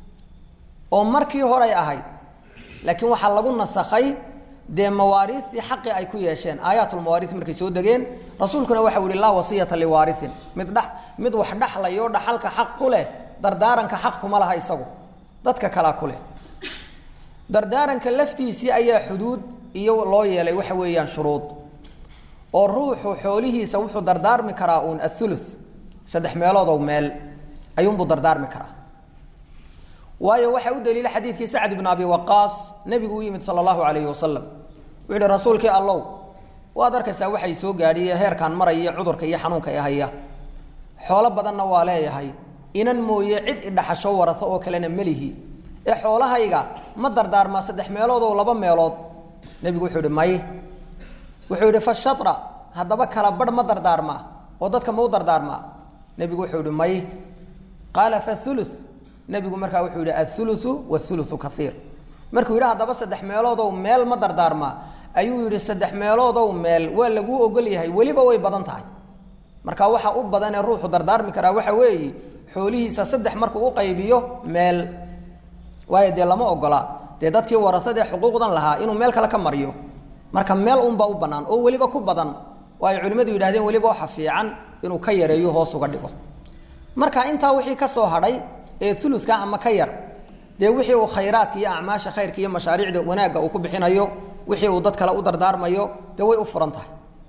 Speaker 1: oo markii hore ay ahayd laakiin waxa lagu nasakhay de mawaarithi xaqi ay ku yeesheen aayatul mawaarith markay soo dageen rasuulkuna waxa uu la wasiyata li waarithin mid wax dhaxlayo dhaxalka xaq ku leh dardaaranka xaq kuma laha isagu dadka kala ku leh dardaaranka laftiisi ayaa xuduud iyo loo yeelay waxa weeyaan shuruud oo ruuxu xoolihiisa wuxuu dardaarmi karaa athuluth saddex meelood oo meel ayuu dardaarmi karaa waayo waxa u daliil xadiidkii Sa'd ibn Abi Waqqas nabigu yimid sallallahu alayhi wasallam wuxuu rasuulkii Allah waad arkaysaa waxay soo gaadhiyay heerkan maraya cudurka iyo xanuunka ay haya xoolo badanna waa leeyahay inan mooye cid idhaxasho warato oo kalena malihi ee xoolahayga ma dardaarma saddex meelood oo laba meelood nabigu wuxuu dhimay wuxuu yiri fashatra hadaba kala bar ma dardaarma oo dadka ma u dardaarma nabigu wuxuu dhimay qala fa thuluth nabigu markaa wuxuu yiri athuluthu wathuluthu kathir markuu yiraahdo hadaba saddex meelood oo meel ma dardaarma ayuu yiri saddex meelood oo meel waa lagu ogol yahay waliba way badan tahay marka waxa u badan ee ruuxu dardaarmi kara waxa weey xoolihiisa saddex markuu u qaybiyo meel waayde lama ogola de dadkii warasada xuquuqdan lahaa inuu meel kale ka mariyo marka meel unba u banaan oo waliba ku badan way culimadu yiraahdeen waliba waxa fiican inuu ka yareeyo hoos uga dhigo marka inta wixii ka soo hadhay ee thuluthka ama ka yar de wixii uu khayraadka iyo acmaasha khayrka iyo mashaariicda wanaaga uu ku bixinayo wixii uu dad kale u dardaarmayo de way u furantahay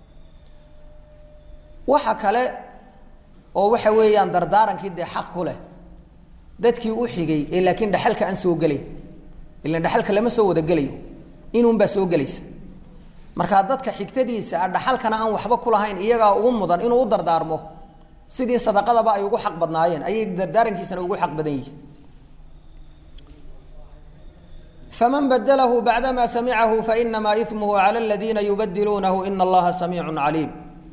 Speaker 1: waxa kale oo waxa weeyaan dardaarankii de xaq ku leh dadkii u xigay ee laakiin dhaxalka aan soo galay ila dhaxalka lama soo wada galayo inuu ba soo galaysa marka dadka xigtadiisa dhaxalkana aan waxba ku lahayn iyaga ugu mudan inuu u dardaarmo sidii sadaqadaba ay ugu xaq badnaayeen ay dardaarankiisana ugu xaq badan yihiin faman badalahu ba'da ma sami'ahu fa inma ithmuhu 'ala alladhina yubaddilunahu inna allaha samii'un 'alim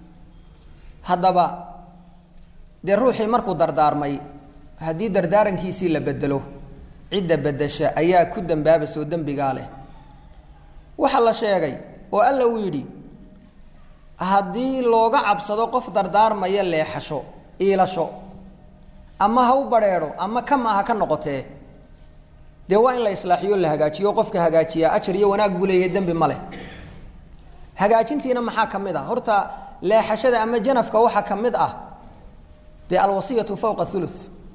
Speaker 1: haddaba dee ruuxii markuu dardaarmay haddii dardaarankiisii la bedelo cidda bedesha ayaa ku dambaabaysoo dembigaa leh waxaa la sheegay oo alla uu yidhi haddii looga cabsado qof dardaarmaya leexasho iilasho ama ha u badheedho ama kama ha ka noqotee dee waa in la islaaxiyo la hagaajiyo qofka hagaajiyaa ajar iyo wanaag buu leeyahay dembi ma leh hagaajintiina maxaa ka mid ah horta leexashada ama janafka waxaa ka mid ah dee alwasiyatu fawqa thuluth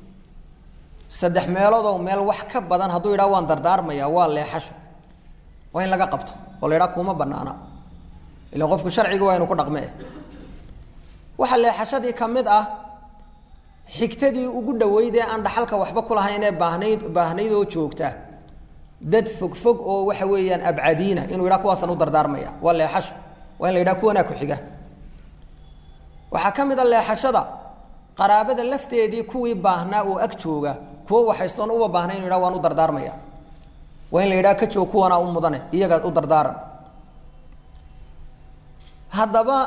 Speaker 1: 3 meeloodoo meel wax ka badan hadduu yidhaha waan dardaarmayaa waa leexasho waa in laga qabto oo la yidhaha kuma banaana ilaan qofku sharciga waa inuu ku dhaqmee waxa leexashadii ka mid ah xigtadii ugu dhaweyd ee aan dhaxalka waxba ku lahayn ee baahnayd oo joogta dad fog oo waxa weeyaan abcadiina inuu yidhaha kuwaasan u dardaarmaya waa leexasho waa in la yidhaha kuwanaa ku xiga waxaa ka mid a leexashada qaraabada lafteedii kuwii baahnaa oo ag jooga kuwa waxaystoon uba baahnayn inuu yidhaha waan u dardaarmaya waa in la yidhaha ka joog kuwanaa u mudane iyagaa u dardaaran haddaba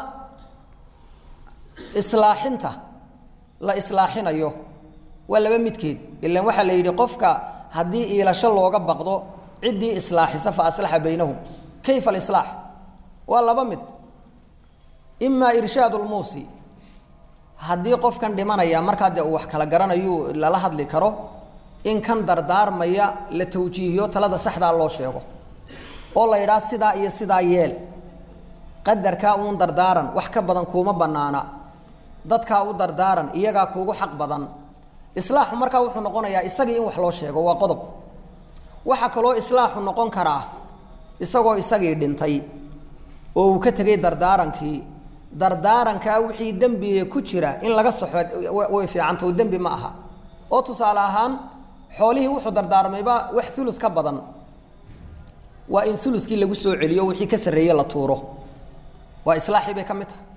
Speaker 1: islaaxinta la islaaxinayo waa laba midkeed ilaan waxaa la yidhi qofka haddii iilasho looga baqdo ciddii islaaxisa fa aslaxa baynahum kayfa alislaax waa laba mid imaa irshaad lmuusi haddii qofkan dhimanaya markaa dee uu wax kala garanayu lala hadli karo in kan dardaarmaya la tawjiihiyo talada saxdaa loo sheego oo la yidhaha sidaa iyo sidaa yeel qadarkaa uun dardaaran wax ka badan kuuma banaana dadkaa u dardaaran iyagaa kuugu xaq badan islaaxu markaa wuxuu noqonayaa isagii in wax loo sheego waa qodob waxaa kaloo islaaxu noqon karaa isagoo isagii dhintay oo uu ka tegay dardaarankii dardaarankaa wixii dembiga ku jira in laga saxo way fiicantao dembi ma aha oo tusaale ahaan xoolihii wuxuu dardaarmayba wax ulud ka badan waa in uludkii lagu soo celiyo wixii ka sarreeye la tuuro waa islaaxii bay ka mid tahay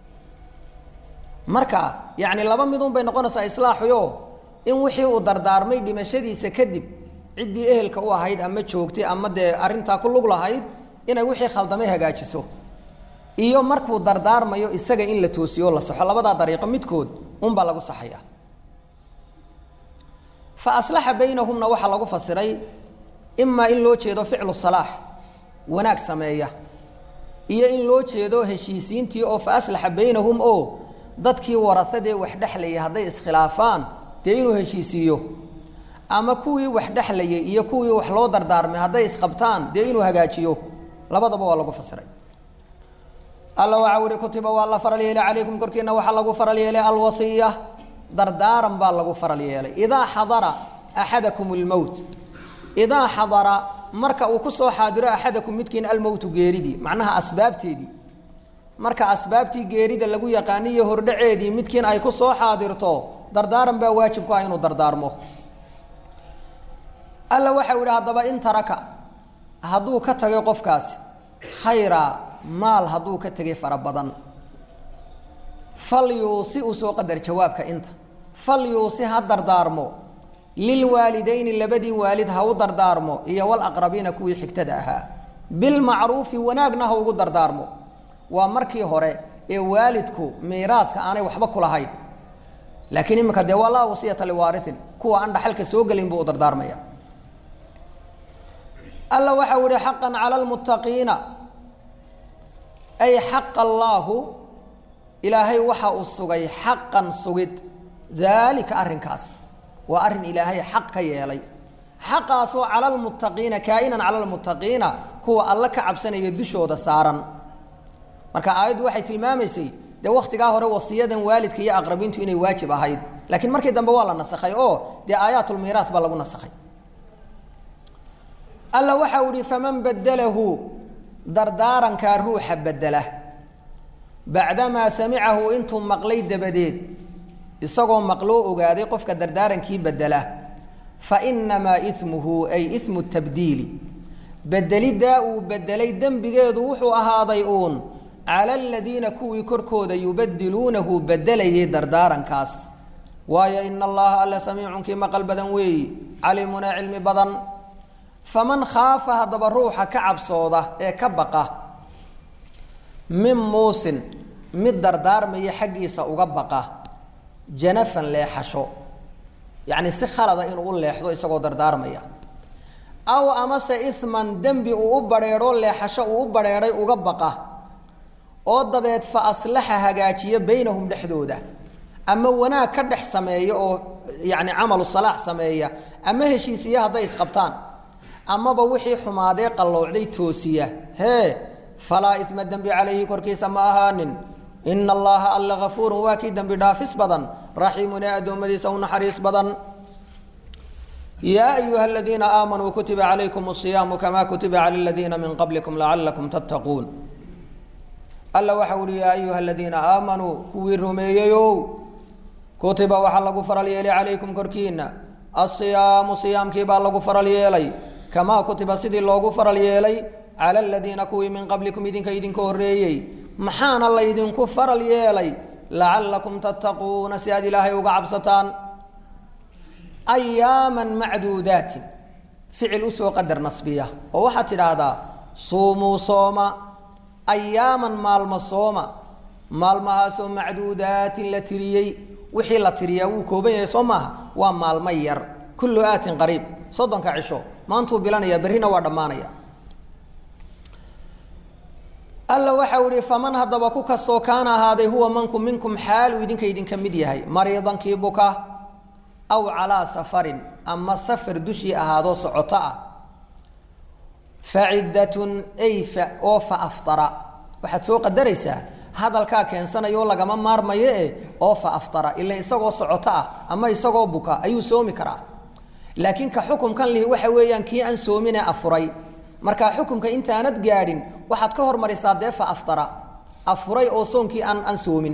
Speaker 1: marka yacni laba midun bay noqonaysaa islaaxuyo in wixii uu dardaarmay dhimashadiisa kadib ciddii ehelka u ahayd ama joogtay ama dee arrintaa ku lug lahayd inay wixii khaldamay hagaajiso iyo markuu dardaarmayo isaga in la toosiyo la saxo labadaa dariiqo midkood unbaa lagu saxaya fa aslaxa baynahumna waxaa lagu fasiray imaa in loo jeedo ficlu salaax wanaag sameeya iyo in loo jeedo heshiisiintii oo fa aslaxa baynahum oo dadkii warasadee wax dhexlayay hadday iskhilaafaan dee inuu heshiisiiyo ama kuwii wax dhexlayay iyo kuwii wax loo dardaarmay hadday isqabtaan dee inuu hagaajiyo labadaba waa lagu fasiray alla waxaa uhi kutiba waa la faral yeelay calaykum korkiina waxaa lagu faral yeelay alwasiya dardaaran baa lagu faral yeelay idaa xadara axadakum almowt idaa xadara marka uu ku soo xaadiro axadakum midkiin almowtu geeridii macnaha asbaabteedii marka asbaabtii geerida lagu yaqaaniyo hordhaceedii midkiin ay ku soo xaadirto dardaaran baa waajib ku ah inuu dardaarmo alla waxa uu yidhi haddaba in taraka hadduu ka tagay qofkaasi khayra maal hadduu ka tegay fara badan falyuusi uu soo qadar jawaabka inta falyuusi ha dardaarmo lilwaalidayni labadii waalid ha u dardaarmo iyo walaqrabiina kuwii xigtada ahaa bilmacruufi wanaagna ha ugu dardaarmo waa markii hore ee waalidku miiraadka aanay waxba ku lahayn laakiin imika dee waa laa wasiyata liwaariin kuwa aan dhaxalka soo gelin buu u dardaarmaya alla waxa uu yihi xaqan cala lmuttaqiina ay xaqa allaahu ilaahay waxa uu sugay xaqan sugid daalika arrinkaas waa arrin ilaahay xaq ka yeelay xaqaasoo cala lmuttaqiina kaa'inan cala lmuttaqiina kuwa alla ka cabsanaya dushooda saaran marka aayaddu waxay tilmaamaysay dee wakhtigaa hore wasiyadan waalidka iyo aqrabiintu inay waajib ahayd laakiin markii dambe waa la nasakhay oo dee aayaatulmiiraas baa lagu nasakhay alla waxa uu ihi faman badalahu dardaarankaa ruuxa bedela bacdamaa samicahu intuu maqlay dabadeed isagoo maqloo ogaaday qofka dardaarankii bedela fa inamaa imuhu ay imu tabdiili bedeliddaa uu bedelay dembigeedu wuxuu ahaaday uun cala aladiina kuwii korkooda yubadiluunahu bedelayay dardaarankaas waayo ina allaha alla samiicunkii maqal badan weeyi caliimuna cilmi badan faman khaafa haddaba ruuxa ka cabsooda ee ka baqa min muusin mid dardaarmaya xaggiisa uga baqa janafan leexasho yacni si khalada inuu u leexdo isagoo dardaarmaya aw amase isman dembi uu u badheedho leexasho uu u badheedhay uga baqa oo dabeed fa aslaxa hagaajiya baynahum dhexdooda ama wanaag ka dhex sameeya oo yacni camalu salaax sameeya ama heshiisiya hadday isqabtaan amaba wixii xumaadee qalloocday toosiya hee falaa isma dembi calayhi korkiisa ma ahaanin ina allaha alla gafuurun waa kii dembi dhaafis badan raxiimun ee addoommadiisa u naxariis badan yaa ayuha aladiina aamanuu kutiba calaykum asiyaamu kamaa kutiba cala aladiina min qablikum lacalakum tattaquun alla waxau uhi yaa ayuha aladiina aamanuu kuwii rumeeyeyow kutiba waxaa lagu faral yeelay calaykum korkiina asiyaamu siyaamkii baa lagu faral yeelay kamaa kutiba sidii loogu faral yeelay cala aladiina kuwii min qablikum idinka horreeyey maxaana laydinku faral yeelay lacalakum tattaquuna si aad ilaahay uga cabsataan ayaaman macduudaatin ficil usoo qadar nasbiya oo waxaad tidhaahdaa suumuu sooma ayaaman maalmo sooma maalmahaasoo macduudaatin la tiriyey wixii la tiriyaa wuu kooban yahay soo maaha waa maalmo yar kullu aatin qariib 30 cisho maantuu bilanaya berrina waa dhammaanaya alla waxau ihi faman haddaba ku kastoo kaana ahaaday huwa manku minkum xaaluu idinka mid yahay mariidankii buka aw calaa safarin ama safar dushii ahaadoo socoto ah faciddatun oo fa aftara waxaad soo qadaraysaa hadalkaa keensanayo lagama maarmayo oo fa aftara ila isagoo socoto ah ama isagoo buka ayuu soomi karaa laakiin ka xukumkan lihi waxa weeyaan kii aan soomine afuray markaa xukumka intaanad gaadhin waxaad ka hormarisaa dee fa aftara afuray oo soonkii aan soomin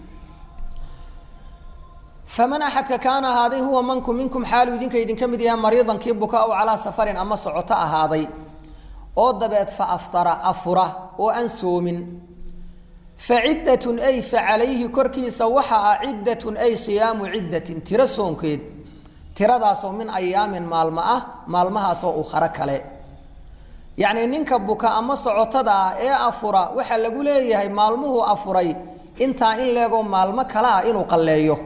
Speaker 1: faman axadka kaana ahaaday huwa manku minkum xaaluu idinka mid yahay mariidankii buka aw calaa safarin ama socoto ahaaday oo dabeed fa aftara afura oo aan soomin faciddatun ay fa calayhi korkiisa waxa ah ciddatun ay siyaamu ciddatin tiro soonkeed tiradaasoo min ayaamin maalmo ah maalmahaasoo ukharo kale yacni ninka buka ama socotada ah ee afura waxaa lagu leeyahay maalmuhuu afuray intaa in leegoo maalmo kale ah inuu qalleeyo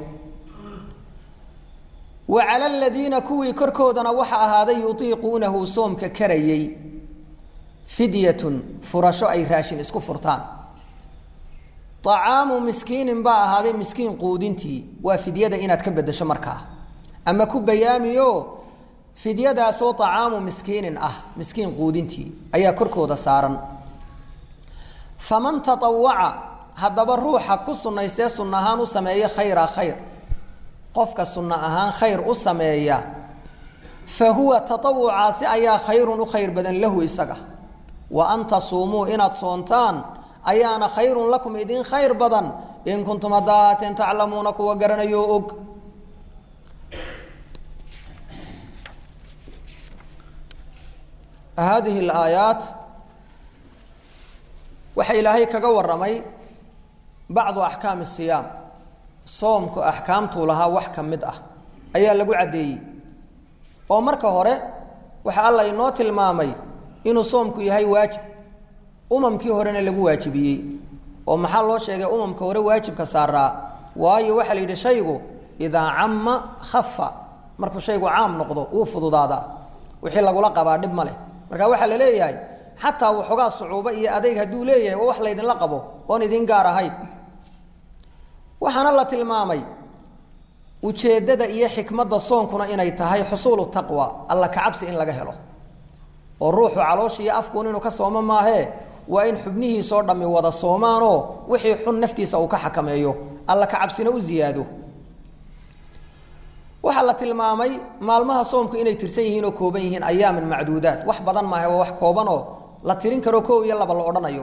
Speaker 1: wa cala aladiina kuwii korkoodana waxa ahaaday yutiiquunahu soomka karayey fidyatun furasho ay raashin isku furtaan طacaamu miskiinin baa ahaaday miskiin quudintii waa fidyada inaad ka bedesho markaa ama ku bayaamiyo fidyadaasoo طacaamu miskiinin ah miskiin quudintii ayaa korkooda saaran faman taطawaca haddaba ruuxa ku sunnaystee sunna ahaan u sameeya khayra khayr qofka sunna ahaan khayr u sameeya fa huwa taطawucaasi ayaa khayrun u khayr badan lahu isaga wa an tasuumuu inaad soontaan ayaana khayrun lakum idin khayr badan in kuntum hadaateen taclamuuna kuwa garanayo og هذه الآيات وحي إلهي كجورمي بعض أحكام الصيام صومك أحكامته لها وحكم مدأة أيها لقوا عدي أو مركه هره وحي الله ينوت المامي إنه صومك يهي واجب كي هرنا لقوا واجبيه ومحل الله شيء كي هره واجب كسارة واي وحل إذا شيء إذا عم خف مركو شيء عام نقضه وفضوا ضادا وحي لقوا لقبا دب ماله marka waxa la leeyahay hatta waxogaa sucuuba iyo adeeg haduu leeyahay wax la idin la qabo oo idin gaar ahay waxana la tilmaamay ujeedada iyo xikmadda soonkuna inay tahay xusuulu taqwa alla ka cabsi in laga helo oo ruuxu caloosh iyo afku inuu ka soomo maahe waa in xubnihi soo dhami wada soomaano wixii xun naftiisa uu ka xakameeyo alla ka cabsina u ziyaado waxa la tilmaamay maalmaha soomku inay tirsan yihiin oo kooban yihiin ayaaman macduudaat wax badan ma aha wax kooban oo la tirin karo koob iyo laba la oranayo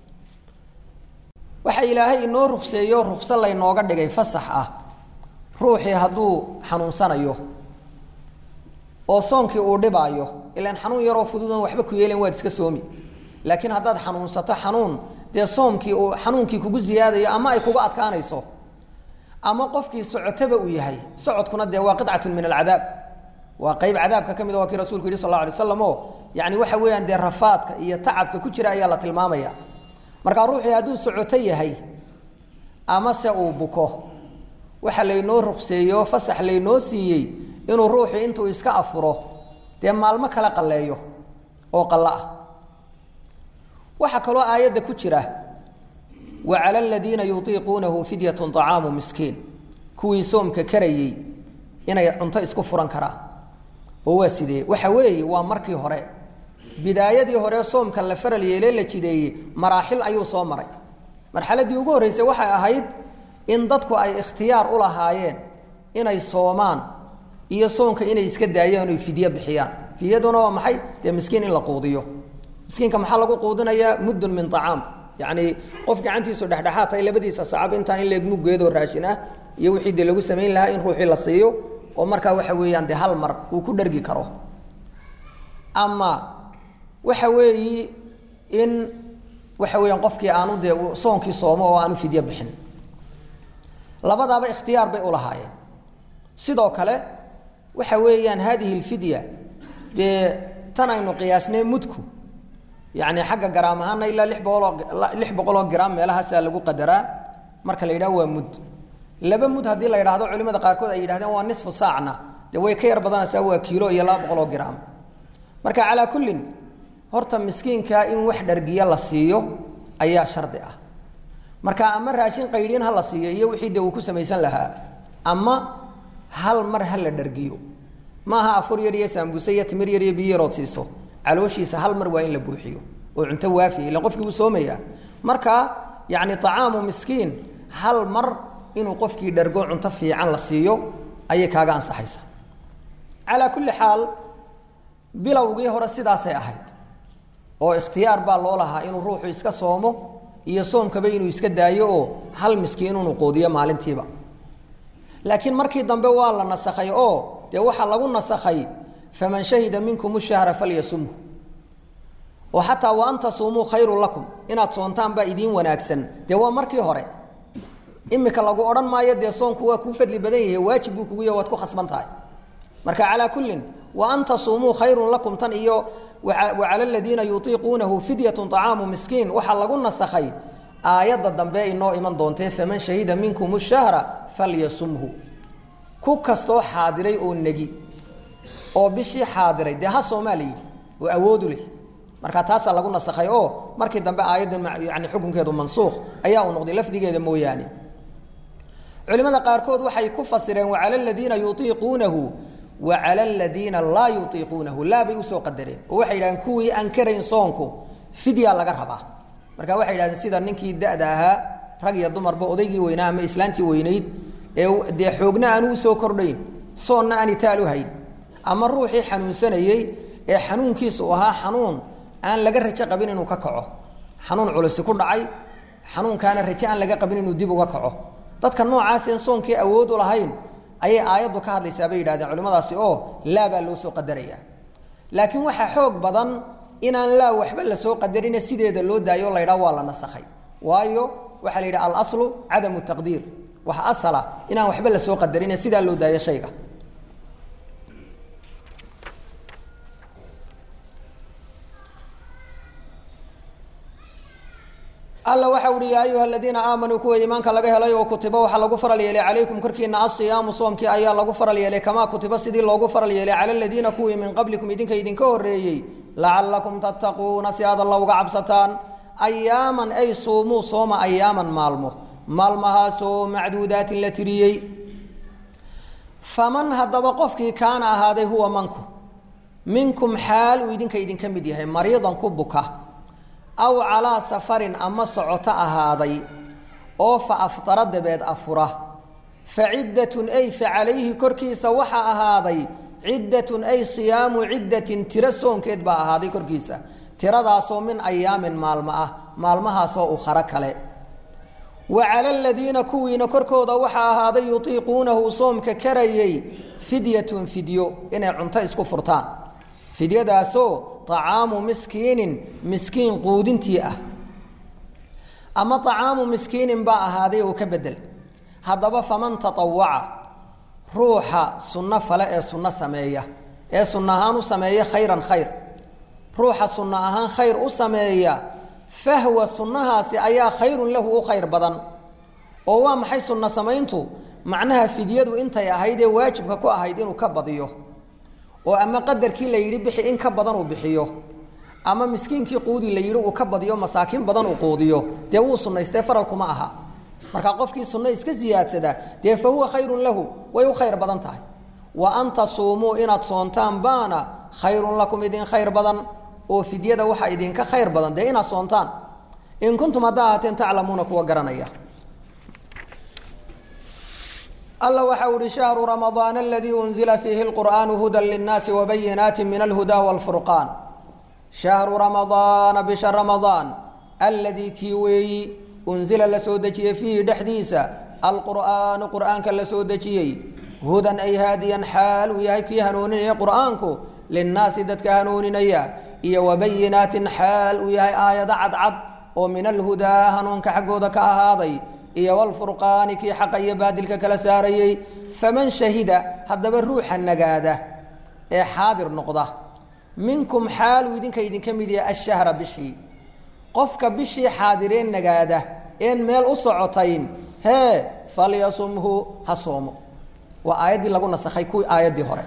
Speaker 1: waxa ilaahay inoo ruqseeyo ruqsa la inooga dhigay fasax ah ruuxi haduu xanuunsanayo oo soonkii uu dhibaayo ilaan xanuun yar oo fududan waxba ku yeelan waad iska soomi laakiin hadaad xanuunsato xanuun dee soomkii uu xanuunkii kugu ziyaadayo ama ay kugu adkaanayso ama qofkii socotaba uu yahay socodkuna de waa qidcatun min alcadaab waa qayb cadaabka kamid oo rasuulku sallallahu alayhi wasallam oo yaani waxa weeyaan de rafaadka iyo tacabka ku jira ayaa la tilmaamaya marka ruuxii haduu socoto yahay ama se uu buko waxa laynoo ruqseeyo fasax laynoo siiyey inuu ruuxu intuu iska afuro dee maalmo kala qaleeyo oo qalla ah waxa kaloo aayadda ku jira وعلى الذين يطيقونه فدية طعام مسكين كوي صومك كريي inay cunto isku furan karaan oo waa sidee waxa weeye waa markii hore bidaayadii hore soomka la faral yeelay la jideeyay maraaxil ayuu soo maray marxaladii ugu horeysay waxa ahayd in dadku ay ikhtiyaar u lahaayeen inay soomaan iyo soonka inay iska daayaan oo fidiyo bixiyaan fidiyaduna waa maxay de miskiin in la quudiyo miskiinka maxaa lagu quudinayaa mudun min طعام يعني qof gacantiisu dhaxdhaxaatay labadiisa saacab inta in leeg mugeedo raashin ah iyo wixii lagu sameyn lahaa in ruuxii la siiyo oo marka waxa weeyaan de hal mar uu ku dhargi karo ama waxa weeyi in waxa weeyaan qofkii aanu de soonkii soomo oo aanu fidiyo bixin labadaaba ikhtiyaar bay u lahaayeen sidoo kale waxa weeyaan hadhihi alfidya de tanaynu qiyaasnay mudku يعني حق جرام هنا إلا لح بقولوا جرام ملها سالقو قدرة مركل يداوى مد لبا مد هذه اللي يراهدوا علماء قاركود أي يراهدوا هو نصف ساعنا دوي كير بدنا سوى كيلو يلا بقولوا جرام مركل على كل هرت مسكين كائن وحدة رجيا لصيو أي شرط مركل أمر عشان قيدين هالصيو يوحيد وكوس ميسان لها أما هل مر هل درجيو ما ها فوريري سامبوسية تمريري بيروتيسو علوشيس هل مر وين لبوحيو وعنت وافي لقفك وسومية مركا يعني طعام مسكين هل مر إنه قفك درجو عنت في عن لصيو أي كاجان صحيح على كل حال بلا وجيه رصيدا سيأحد أو اختيار بالله إنه روح يسك صومه يصوم كبينه يسك دايو هل مسكين ونقودية مالين تيبا لكن مركي دنبه والله نسخي أو يوحى لو نسخي فمن شهد منكم الشهر فليصمه وحتى وأن تصوموا خير لكم إن تصونتان بأيدين وناكسن دوا مركي هوري إمك لو أوران ما يد يصونك وكوفد لبدنه واجبك ويواتكو خصبنتاي مركا على كل وأن تصوموا خير لكم تن إيو وعلى الذين يطيقونه فدية طعام مسكين وحلقوا السخي آيات الدنباء إنه إيمان دونتين فمن شهد منكم الشهر فليصمه كوكستو حاضري أو النجي oo bishii xaadiray de ha Soomaali oo awood u leh marka taas lagu nasakhay oo markii dambe aayadan yaani xukunkeedu mansuukh ayaa uu noqday lafdigeeda mooyaane culimada qaarkood waxay ku fasireen wa ala alladina yutiqunahu wa ala alladina la yutiqunahu la bay usoo qadareen oo waxay yiraahdeen kuwii aan karayn soonku fidya laga rabaa marka waxay yiraahdeen sida ninkii da'da ahaa rag iyo dumarba odaygii weynaa ama islaantii weynayd ee de xoogna aan u soo kordhayn soonna aan itaalu hayn ama ruuxii xanuunsanayay ee xanuunkiisu ahaa xanuun aan laga rajo qabin inuu ka kaco xanuun culus ku dhacay xanuun kaana rajo aan laga qabin inuu dib uga kaco dadka noocaas ee soonkii awood u lahayn ayay aayadu ka hadlaysaa bay yiraahdeen culimadaasi oo la ba loo soo qadaraya laakiin waxa xoog badan inaan la waxba la soo qadarin sideeda loo daayo la yiraahdo waa la nasakhay waayo waxa la yiraahdaa al-aslu adamu taqdiir waxa asala inaan waxba la soo qadarin sida loo daayo shayga الله وحوري يا أيها الذين آمنوا كوا إيمانك لجه لا يوكتبوا وحلا غفر لي عليكم كركين الصيام صوم كي أيها لغفر لي كما كتب سيدي لغفر لي على الذين كوا من قبلكم يدين كوري لعلكم تتقون سياد الله وقعبستان أياما أي صوموا صوم أياما مالمها صوم معدودات التي فمن هذا وقفك كان هذا هو منكم حال ويدين كمديه مريضا كبك أو على سفر أما صعوت هذا أو فأفطر دبيد أفره فعدة أي فعليه كركي سوحا هذا عدة أي صيام عدة ترسون كدبا هذه كركيسة ترى صوم من أيام مالمها سوء خرك له وعلى الذين كوين كركو ضوحا هذا يطيقونه صوم ككريي فديو إن عنتا اسكو فرطان فدية داسو طعام مسكين قودنتي أما طعام مسكين باء هذه وكبدل هذا فمن تطوع روح سنة فلا سنة سمية سنة هانو سمية خيرا خير روح سنة هان خير سمية فهو سنة سأيا خير له خير بدن oo waa maxay sunna samayntu macnaha fidyadu intay ahayd ee waajibka ku ahayd inuu ka badiyo oo ama qadarkii la yiri bixi in ka badan uu bixiyo ama miskiinkii quudi la yiri uu ka badiyo masaakiin badan uu quudiyo dee uu sunnaystay faral kuma aha marka qofkii sunna iska ziyaadsada dee fa huwa khayrun lahu way u khayr badan tahay wa anta suumu inaad soontaan baana khayrun lakum idin khayr badan oo fidyada waxa idinka khayr badan dee inaad soontaan in kuntum hadaateen taclamuuna kuwa garanaya الله وحول شهر رمضان الذي أنزل فيه القرآن هدى للناس وبينات من الهدى والفرقان شهر رمضان بشهر رمضان الذي كيوي أنزل لسودتي فيه دحديثا القرآن قرآن كالسودتي هدى أي هاديا حال ويهكي هنوني قرآنكو للناس دتك هنوني إيا وبينات حال ويهي آية عد عد ومن الهدى هنونك حقودك هذي iyo walfurqaani kii xaqa iyo baadilka kala saarayay faman shahida hadaba ruuxa nagaada ee xaadir noqda minkum xaal idinka mid yahay ashhara bishi qofka bishi xaadireen nagaada in meel u socotayn falyasumhu hasoomo wa aayadi lagu nasakhay ku aayadi hore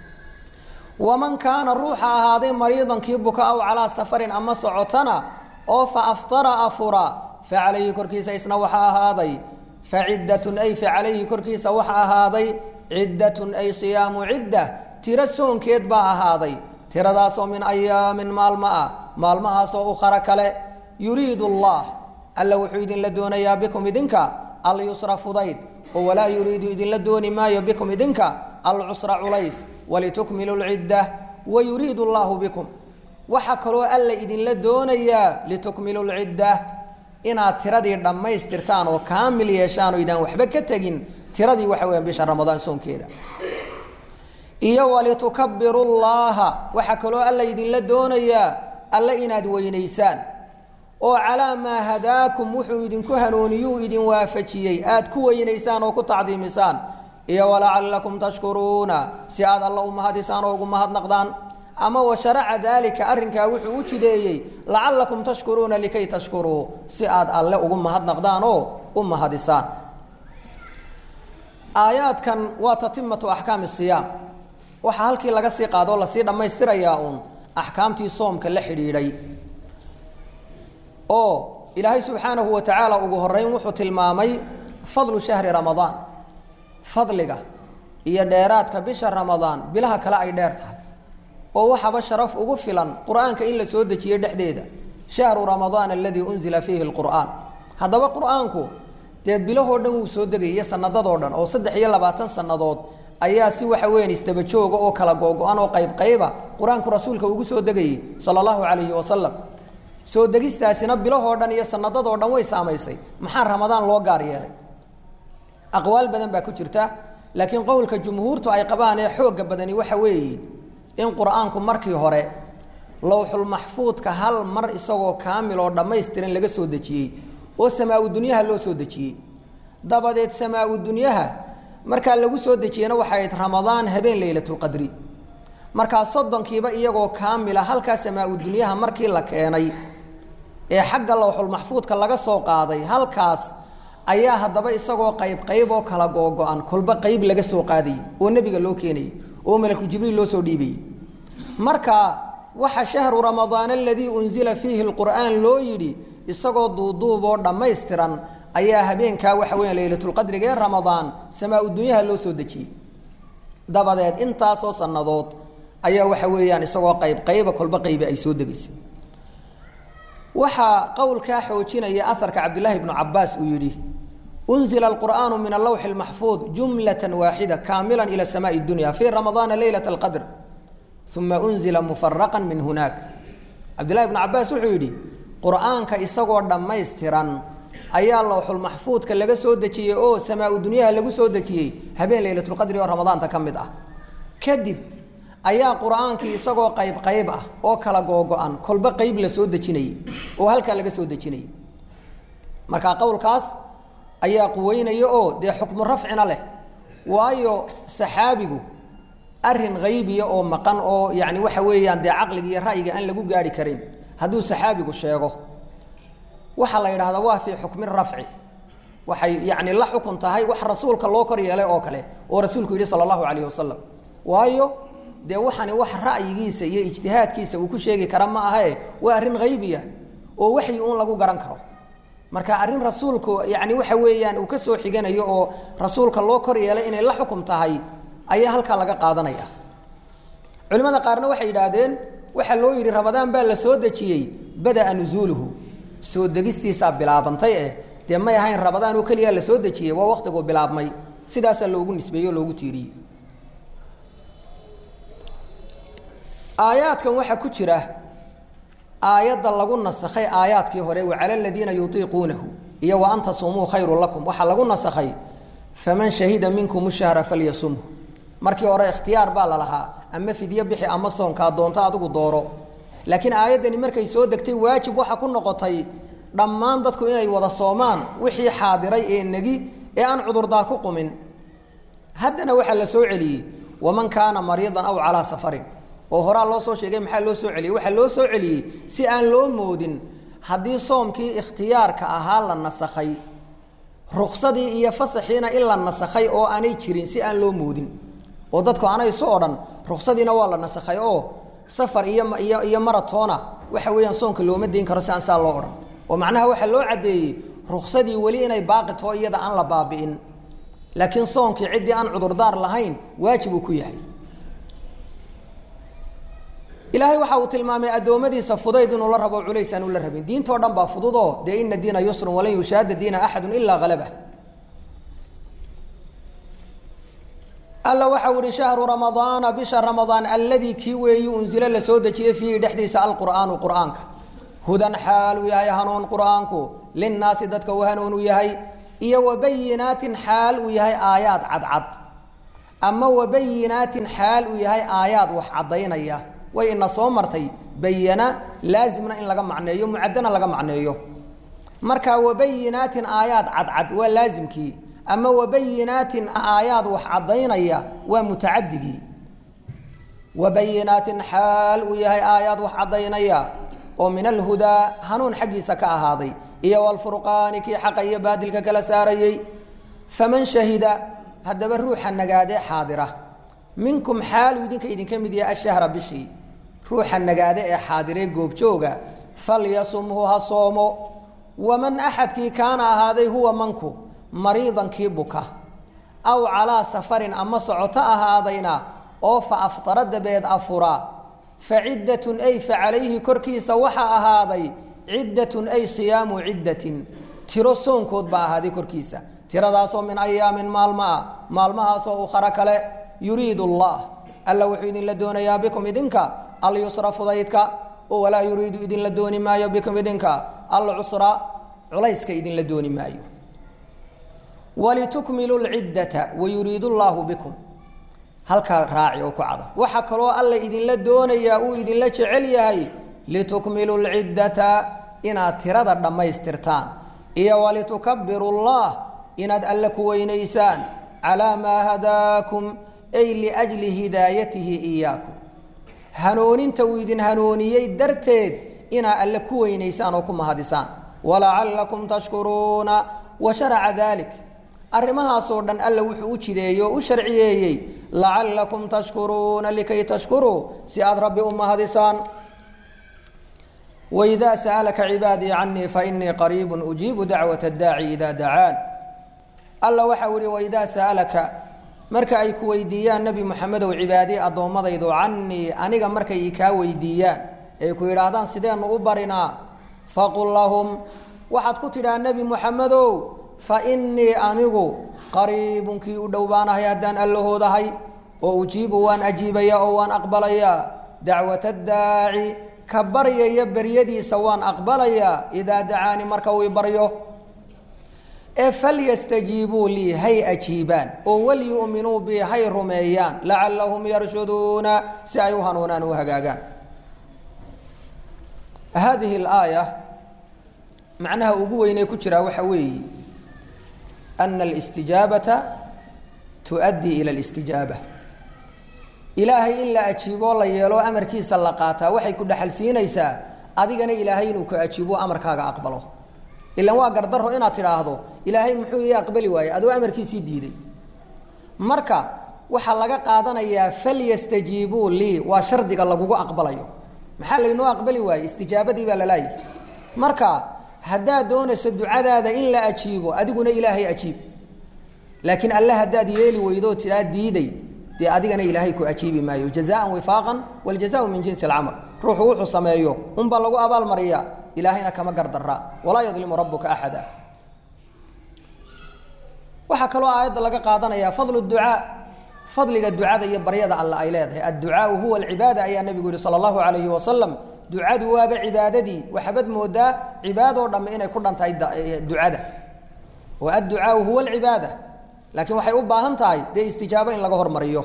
Speaker 1: waman kaana ruuxa ahaaday mariidan kii buka aw ala safarin ama socotana oo fa aftara afura فعليه كركيس إسنا وحا هذي فعدة أي فعليه كركيس وحا هذي عدة أي صيام عدة ترسون كيدبا هذي ترداسو من أيام مال ماء سو أخرى كلا يريد الله ألا وحيد لدون يا بكم إذنك اليسر فضيد ولا يريد إذن لدون ما يبكم إذنك العسر عليس ولتكملوا العدة ويريد الله بكم وحكروا ألا إذن لدون يا لتكملوا العدة inaad tiradii dhamaystirtaan oo kaamil yeeshaan oo idaan waxba ka tagin tiradii waxa weeyaan bisha ramadaan soonkeeda iyo walitukabbirullaha waxa kale oo alla idin la doonaya alla inaad weynaysaan oo calaa ma hadaakum wuxuu idinku hanuuniyo idin waafajiyay aad ku weynaysaan oo ku tacdiimisaan iyo wala'allakum tashkuruuna si aad alla u mahadisaan oo ugu mahadnaqdaan أما وشرع ذلك أرنك وحو جديي لعلكم تشكرون لكي تشكروا سعاد الله أم نقدانو أم هدسان آيات كان وتتمة أحكام الصيام وحالك لغا سي قادو لا سي دمايسترايا أحكامتي صوم كلا خريري أو إلهي سبحانه وتعالى ugu horeyn wuxuu tilmaamay fadlu shahri ramadaan fadliga iyo dheeraadka bisha ramadaan bilaha kala ay dheertahay oo waxa sharaf ugu filan quraanka in la soo dejiyo dhexdeeda shahru ramadaan alladhi unzila fihi alquran hadaba quraanku de bilaho dhan uu soo degay sanadado dhan oo 320 sanadood ayaa si waxa weyn istaba jooga oo kala googo'an oo qayb quraanku rasuulka ugu soo degay sallallahu alayhi wa sallam soo degistaasina bilaho dhan iyo sanadado dhan way saameysay maxaa ramadaan loo gaar yeelay aqwaal badan baa ku jirta laakiin qowlka jumhuurtu ay qabaan ee xoog badani waxa weeyii in quraanku markii hore lawhul mahfuudka hal mar isagoo kaamil oo dhameystiran laga soo dejiyay oo samaa dunyaha loo soo dejiyay dabadeed samaa dunyaha marka lagu soo dejiyana waxay ramadaan habeen laylatul qadri marka sodonkiiba iyagoo kaamil halka samaa dunyaha markii la keenay ee xagga lawhul mahfuudka laga soo qaaday halkaas ayaa hadaba isagoo qayb oo kala googo'an kulba qayb laga soo qaaday oo nabiga loo keenay oo malakul jibriil loo soo dhiibay marka waxa shahru ramadaan alladhi unzila fihi alquran loo yiri isagoo duuduub oo dhameystiran ayaa habeenka waxa weyn laylatul qadriga ee ramadaan samaa dunyaha loo soo dejiyay dabadeed intaas oo sanadood ayaa waxa weeyaan isagoo qayb kulba qayb ay soo degisay waxa qowlka xoojinaya atharka Abdullah ibn Abbas uu yiri أنزل القرآن من اللوح المحفوظ جملة واحدة كاملا إلى السماء الدنيا في رمضان ليلة القدر ثم أنزل مفرقا من هناك عبد الله بن عباس وحيدي قرآن كإسقوا دميستران أي اللوح المحفوظ كاللغة سودتي أو سماء الدنيا لغة سودتي هبين ليلة القدر ورمضان تكمد كذب أي قرآن كإسقوا قيب أو كلا جوجان كل بقيب لسودتي وهل كاللغة سودتي مركا قول كاس ayaa quweynaya oo de xukmu rafcina leh waayo saxaabigu arin qaybiya oo maqan oo yaani waxa weeyaan de aqliga iyo ra'yiga aan lagu gaari karin haduu saxaabigu sheego waxa la yiraahdaa waa fi xukmi rafci waxay yani la xukun tahay wax rasuulka loo kor yeelay oo kale oo rasuulku yidhi sala allahu calayhi wasalam waayo dee waxani wax ra'yigiisa iyo ijtihaadkiisa uu ku sheegi kara ma ahae waa arrin haybiya oo waxyi uun lagu garan karo marka arrin rasuulku yani waxa weeyaan uu ka soo xiganayo oo rasuulka loo kor yeelay inay la xukum tahay ayaa halkaa laga qaadanaya culimada qaarna waxay yidhaahdeen waxaa loo yidhi ramadaan baa la soo dejiyey bada'a nusuuluhu soo degistiisaa bilaabantay dee may ahayn ramadaan oo keliya la soo dejiyey waa waqtiguu bilaabmay sidaasaa loogu nisbeeyey oo loogu tiiriyey aayaadkan waxaa ku jira aayadda lagu nasakhay aayaadkii hore wacala aladiina yutiiquunahu iyo wa an tasuumuu khayrun lakum waxaa lagu nasakhay faman shahida minkum shahra falyasumhu markii hore ikhtiyaar baa la lahaa ama fidyo bixi ama soonkaa doonto adigu dooro laakiin aayaddani markay soo degtay waajib waxa ku noqotay dhammaan dadku inay wada soomaan wixii xaadiray ee negi ee aan cudurdaa ku qumin haddana waxaa la soo celiyey waman kaana mariidan aw calaa safarin oo horaa loo soo sheegay maxaa loo soo celiyey waxaa loo soo celiyey si aan loo moodin haddii soomkii ikhtiyaarka ahaa la nasakhay ruksadii iyo fasaxiina in la nasakhay oo aanay jirin si aan loo moodin oo dadku aanay isu odhan ruksadiina waa la nasakhay oo safar iyo maratoona waxa weeyaan soonka looma dayn karo si aan saa loo odhan oo macnaha waxaa loo caddeeyey ruksadii weli inay baaqi taho iyada aan la baabi'in laakiin soonkii ciddii aan cudurdaar lahayn waajib uu ku yahay ilaahay waxa uu tilmaamay addoommadiisa fudayd inuu la rabo culays aan u la rabin diintoo dhan baa fududoo dee ina diina yusrun walan yushaada diina axadun ilaa halabah alla waxa uu ihi shahru ramadaana bisha ramadaan alladii kii weeyi unzila la soo dejiyey fiihi dhexdiisa alqur'aanu qur'aanka hudan xaal uu yahay hanuun qur'aanku linnaasi dadka uu hanuun u yahay iyo wabayinaatin xaal uu yahay aayaad cadcad ama wabayinaatin xaal uu yahay aayaad wax caddaynaya way ina soo martay bayana laazimna in laga macneeyo mucaddana laga macneeyo marka wabayinaatin aayaad cadcad waa laazimkii ama wabayinaatin aayaad wax caddaynaya waa mutacaddigii wabayinaatin xaal uu yahay aayaad wax caddaynaya oo min alhudaa hanuun xaggiisa ka ahaaday iyo walfurqaani kii xaqa iyo baadilka kala saarayey faman shahida haddaba ruuxa nagaadee xaadira minkum xaalu idinka mid yahay ashahra bishii ruuxa nagaade ee xaadiree goobjooga falyasumhu ha soomo waman axadkii kaana ahaaday huwa manku mariidan kii buka aw calaa safarin ama socoto ahaadayna oo fa aftara dabeed afura fa ciddatun ay fa calayhi korkiisa waxaa ahaaday ciddatun ay siyaamu ciddatin tiro soonkood baa ahaaday korkiisa tiradaasoo min ayaamin maalmaa maalmahaasoo ukhara kale yuriidu allah alla wuxuu idinla doonayaa bikum idinka alyusra fudaydka oo walaa yuriidu idinla dooni maayo bikum idinka alcusra culayska idinla dooni maayo walitukmilu lciddata wayuriidu llaahu bikum halkaa raaci oo ku cadaf waxaa kaloo alla idinla doonayaa uu idinla jecel yahay litukmilu lciddata inaad tirada dhammaystirtaan iyo walitukabiru llah inaad alle ku weynaysaan calaa maa hadaakum ay liajli hidaayatihi iyaakum hanuuninta uu idin hanuuniyey darteed inaa alle ku weynaysaan oo ku mahadisaan walacallakum tashkuruuna wa sharaca dalik arrimahaasoo dhan alla wuxuu u jideeyo o u sharciyeeyey lacallakum tashkuruuna likay tashkuruu si aad rabbi u mahadisaan waidaa sa'alaka cibaadii canii fainii qariibu ujiibu dacwata addaaci idaa dacaan alla waxa u ihi waidaa sa'alaka marka ay ku weydiiyaan nebi moxamedow cibaadii addoommadaydu canii aniga markay ikaa weydiiyaan ay ku yidhaahdaan sideenu u barinaa faqul lahum waxaad ku tidhaha nebi moxamedow fa innii anigu qariibun kii u dhow baanahay haddaan allahoodahay oo ujiibu waan ajiibaya oo waan aqbalayaa dacwata addaaci ka baryaya beryadiisa waan aqbalayaa idaa dacaani marka uu i baryo ee falyastajiibuu lii hay ajiibaan oo walyu'minuu bi hay rumeeyaan lacallahum yarshuduuna si ay u hanuunaan u hagaagaan haadihi alaaya macnaha ugu weynee ku jiraa waxa weeye ana alistijaabata tuؤaddii ila alistijaaba ilaahay in la ajiiboo la yeelo amarkiisa la qaataa waxay ku dhaxal siinaysaa adigana ilaahay inuu ku ajiibo amarkaaga aqbalo إلا waa gardaro inaad tiraahdo ilaahay muxuu ii aqbali waayay adoo amarkiisii diiday marka waxa laga qaadanayaa falyastajiibu li wa shardiga lagugu aqbalayo maxaa laynoo aqbali waayay istijaabadii baa la laayay marka hadaa doonayso ducadaada in la ajiibo adiguna ilaahay ajiib laakiin allah hadaad yeeli weydo tiraa diiday dee adigana ilaahay ku ajiibi maayo jazaan wifaaqan wal jazaa'u min jinsi al amal ruuxu wuxuu sameeyo unba lagu abaal mariya ilaahayna kama gardara walaa yadlimu rabbuka ahada waxa kale oo aayada laga qaadanaya fadlu du'a fadliga ducada iyo baryada Allah ay leedahay ad-du'a huwa al-ibada ayaa nabigu sallallahu alayhi wa sallam ducadu waa cibaadadii waxabad moodaa cibaado dham inay ku dhantahay ducada wa ad-du'a huwa al-ibada laakiin waxay u baahan tahay de istijaabo in laga hormariyo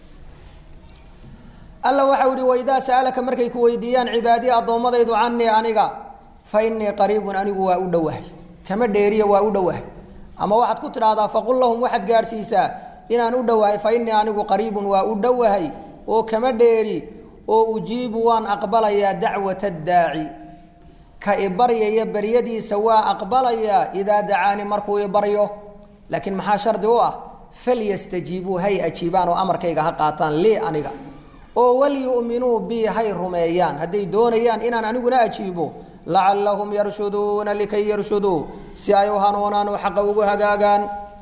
Speaker 1: alla waxa uu wayda saalaka markay ku weydiiyaan cibaadi adoomadaydu anni aniga fa inni qariibun anigu waa u dhawahay kama dheeriya waa u dhawahay ama waxaad ku tiraahdaa faqul lahum waxad gaarsiisa inaan u dhawahay fa inni anigu qariibun waa u dhawahay oo kama dheeri oo ujiibu waan aqbalaya da'wata daa'i ka ibariyaya bariyadiisa waa aqbalaya ida dacaani markuu ibaryo laakiin maxaa shardi u ah falyastajiibu hay ajiibaan oo amarkayga ha qaataan li aniga oo wal yu'minu bi hay rumeeyaan haday doonayaan inaan aniguna ajiibo la'allahum yarshuduna likay yarshudu si ay hanuunaan xaq ugu hagaagaan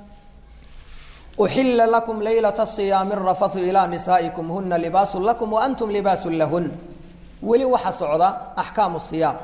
Speaker 1: uhilla lakum laylata as-siyam ar-rafathu ila nisaikum hunna libasun lakum wa antum libasun lahun wali waxa socda ahkaamu siyam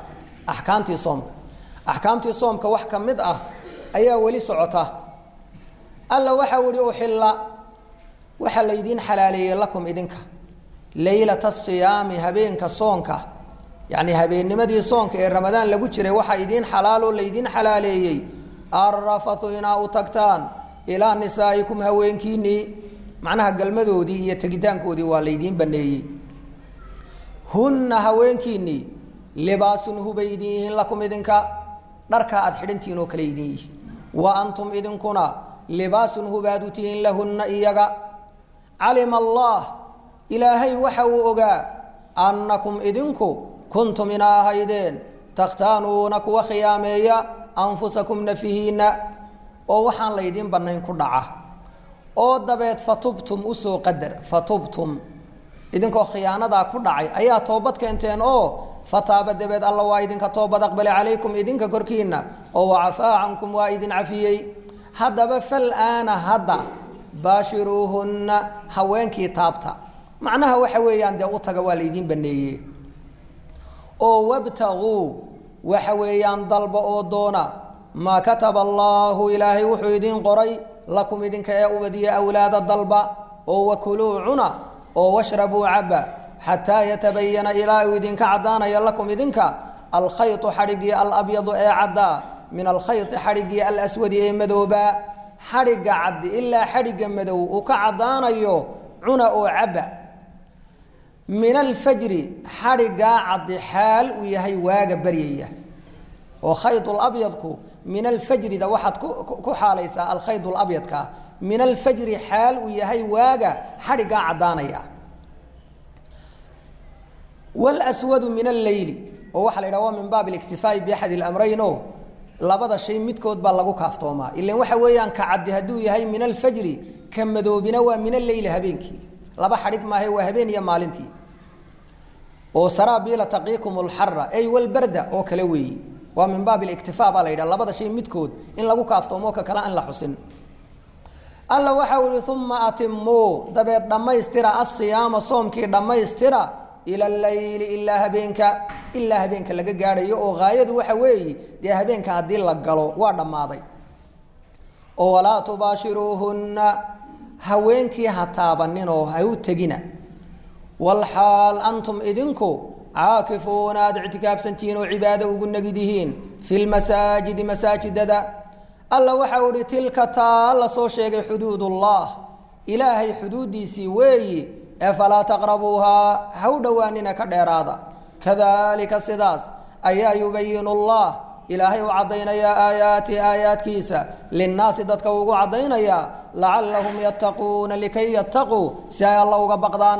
Speaker 1: ahkaamti soomka wax kamid ah ayaa wali socota alla waxa uu uhilla waxa leedin xalaaleeyay lakum idinka laylata as-siyam habeenka soonka yani habeennimadii soonka ee ramadaan lagu jiray waxa idin xalaalo leedin xalaaleeyay ar-rafathu ina u tagtaan ila nisaikum haweenkiini macnaha galmadoodii iyo tagitaankoodii waa leedin baneeyay hunna haweenkiini libaasun hubaydiin lakum idinka dharka aad xidhantiin oo kale idin wa antum idinkuna libaasun hubadutiin lahunna iyaga alima allah ilaahay waxa uu ogaa annakum idinku kuntum inaahayden takhtaanuna kuwa khiyaameeya anfusakum nafihina oo waxaan leedin banayn ku dhaca oo dabeed fatubtum usoo qadar fatubtum idinkoo khiyaanada ku dhacay ayaa toobad keenteen oo fataaba dabeed alla waa idinka toobad aqbali calaykum idinka korkiina oo wa'afaa ankum waa idin afiyay hadaba fal ana hada baashiruhunna haweenkii taabta macnaha waxa weeyaan de u taga waa leedin baneeyay oo wabtagu waxa weeyaan dalba oo doona ma kataba allah ilaahi wuxuu idin qoray lakum idinka ee ubadiya awlaada dalba oo wakuluuna oo washrabu abba hatta yatabayyana ila idinka cadaanaya lakum idinka al khayt harigi al abyad ee cadda min al khayt harigi al aswad ee madooba hariga cad illa hariga madow oo ka cadaanayo cuna oo abba من الفجر حرقا عد حال ويهي واغا بريئة وخيط الأبيض من الفجر ده واحد كحاليسا الخيط الأبيض من الفجر حال ويهي واغا حرقا عدانيا والأسود من الليل ووحل إلى من باب الاكتفاء بأحد الأمرين لبدا شيء متكود بالغو كافتوما إلا وحويان كعد هدو يهي من الفجر كمدو بنوا من الليل هبينكي laba xarig ma hay waa habeen iyo maalintii oo sarabila taqiikum al-harra ay wal barda oo kala weey waa min baab al-iktifaa baa leeyahay labada shay midkood in lagu kaaftoomo ka kala aan la xusin alla waxa uu thumma atimmu dabeed dhamaystira as-siyaama soomkii dhamaystira ila al-layl illa habeenka laga gaarayo oo gaayadu waxa weey de habeenka hadii la galo waa dhamaaday oo wala tubashiruhunna haweenkii hataabanin oo ay u tagina wal hal antum idinku aakifuna i'tikaafsantiin oo cibaado ugu nagidihiin fil masajidada alla waxa uu tilka ta la soo sheegay xuduudullah ilaahay xuduudiisi weeyi afala taqrabuha hawdawanina ka dheeraada kadalika sidaas ayaa yubayyinullah إلهي وعضينا يا آيات كيسا للناس دتك وعضينا يا لعلهم يتقون لكي يتقوا سيا الله وبقدان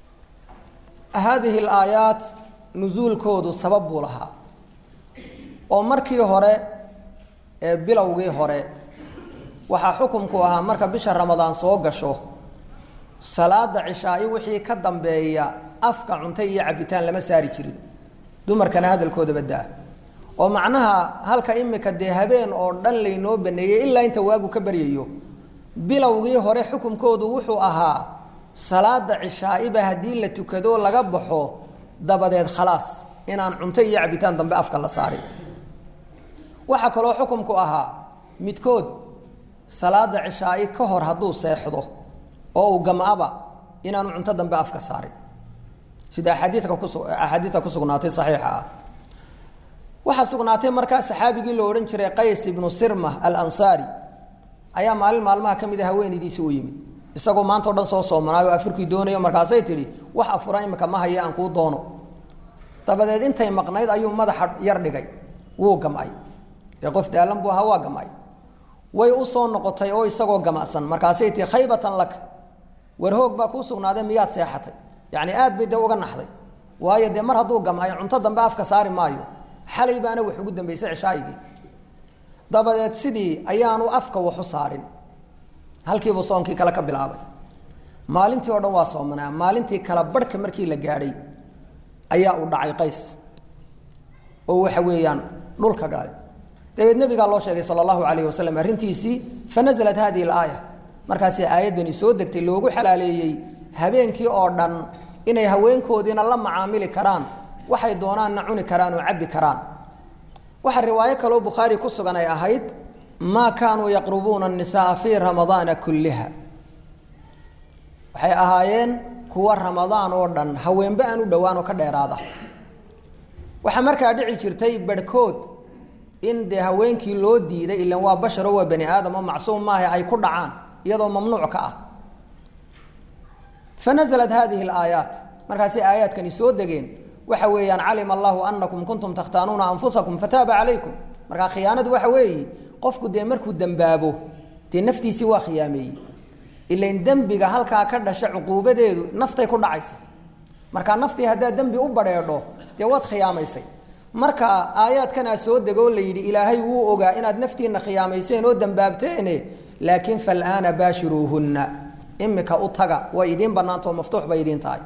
Speaker 1: هذه الآيات نزول كود السبب لها oo markii hore bilowgii hore waxa xukunku ahaa marka bisha ramadaan soo gasho salaada cishaa wixii ka dambeeya afka cunto iyo cabitaan lama saari jirin dumarkana hadalkooda badaa oo macnaha halka imika de habeen oo dhan leynoo baneeyay ilaa inta waagu ka baryayo bilowgii hore xukunkoodu wuxuu ahaa salaada cishaa hadii la tukado laga baxo dabadeed khalaas inaan cunto iyo cabitaan dambe afka la saarin waxa kaloo xukunku ahaa midkood salaada cishaa ka hor haduu seexdo oo uu gamaaba inaan cunto dambe afka saarin sida xadiidka ku sugnaatay saxiixa ah waxa sugnaatay markaa saxaabigii loo oran jiray Qays ibn Sirma al-Ansari ayaa maalmaha kamid ah haweenaydiisa u yimid isagoo maanta oo dhan soo soomanaayo afurkii doonayo markaasay tiri wax afuraa imika ma haya aan ku doono dabadeed intay maqnayd ayuu madaxa yar dhigay wuu gamay qof daalan buu hawa gamay way u soo noqotay oo isagoo gamacsan markaasay tii khaybatan lak warhoog baa ku sugnaaday miyaad seexatay yaani aad bay uga naxday waayo de mar haduu gamay cunto dambe afka saari maayo xalay baana wax ugu dambeysay cishaayigi dabadeed sidii ayaanu afka wax u saarin halkii buu soonkii kala ka bilaabay maalintii oo dhan waa soomanaa maalintii kala barhka markii la gaadhay ayaa u dhacay Qays oo waxa weeyaan dhulka galay dabeed nabiga loo sheegay sallallahu alayhi wasallam arintiisi fanazalat hadhihi al-aaya markaasi aayadani soo degtay loogu xalaaleeyay habeenkii oo dhan inay haweenkoodina la macaamili karaan waxay doonaan cuni karaan oo cabbi karaan waxa riwaayo kale oo Bukhari ku sugan ay ahayd ma kaanu yaqrubuna an-nisaa fi ramadaan kullaha waxay ahaayeen kuwa ramadaan oo dhan haweenba aanu dhawaan oo ka dheeraada waxa markaa dhici jirtay barkood in de haweenkii loo diiday ilaa waa bashar oo bani aadam oo macsuum maaha ay ku dhacaan iyadoo mamnuuc ka ah fanazalat hadhihi al-ayat markaasi aayadkani soo degeen waxa weeyaan calima Allahu annakum kuntum takhtaanuna anfusakum fataba alaykum marka khiyaanadu waxa weeyi qofku de markuu dambaabo de naftiisi waa khiyaamay ila in dambiga halka ka dhashay cuquubadeedu naftay ku dhacaysa marka naftii hadaa dambi u bareedho de wad khiyaamaysay marka aayadkana soo dego leeydi ilaahay wuu ogaa inaad naftiina khiyaamayseen oo dambaabteen laakiin fal'aana baashiruhunna imika u taga way idin banaanto maftuux bay idin tahay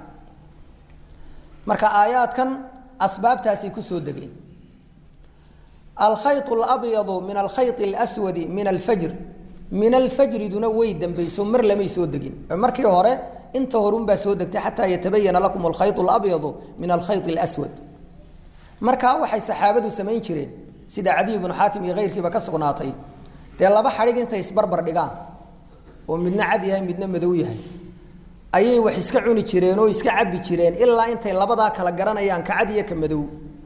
Speaker 1: marka aayadkan asbaabtaasi ku soo degeen الخيط الأبيض من الخيط الأسود من الفجر دون way dambayso mar lamay soo degin markii hore inta horun ba soo degtay hatta yatabayana lakum الخيط الأبيض من الخيط الأسود marka waxay saxaabadu sameyn jireen sida Adi ibn Hatim iyo geyrkiiba ka sugnaatay de laba xarig inta isbarbar dhigaan oo midna cadi yahay midna madow yahay ayay wax iska cuni jireen oo iska cabbi jireen ilaa intay labada kala garanayaan ka cadi iyo ka madow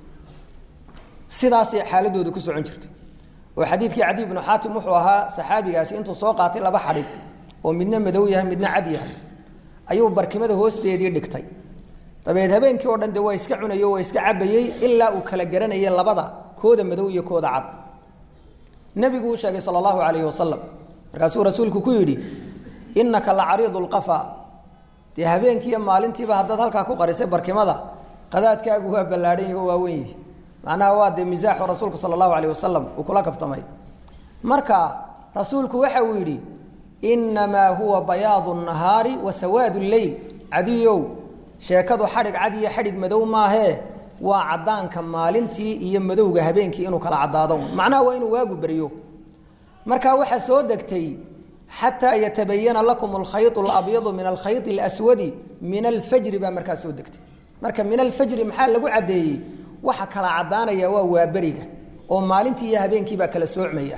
Speaker 1: sidaas xaaladoodu ku socon jirtay oo xadiidkii Adi ibn Hatim wuxuu ahaa saxaabigaasi intuu soo qaatay laba xarig oo midna madow yahay midna cadi yahay ayuu barkimada hoosteedii dhigtay dabeed habeenkii oo dhan way iska cunayo way iska cabayay ilaa uu kala garanayay labada kooda madow iyo kooda cad nabigu sheegay sallallahu alayhi wasallam markaasuu rasuulku ku yiri innaka la'aridul qafa de habeenkii maalintiiba hadad halka ku qarisay barkimada qadaadkaagu waa balaadhay oo waaweyn macnaha waa de misaax rasuulku sallallahu alayhi wasallam oo kula kaftamay marka rasuulku waxa uu yiri inma huwa bayaadun nahari wa sawadul layl adiyo sheekadu xarig cadi iyo xarig madow maahe waa cadaanka maalintii iyo madowga habeenkii inuu kala cadaado macnaha waa inuu waagu bariyo marka waxa soo degtay hatta yatabayyana lakum al-khayt al-abyad min al-khayt al-aswad min al-fajr ba marka soo degtay marka min al-fajr maxaa lagu cadeeyay waxa kala cadaanaya waa bariga oo maalintii iyo habeenkii ba kala soocmaya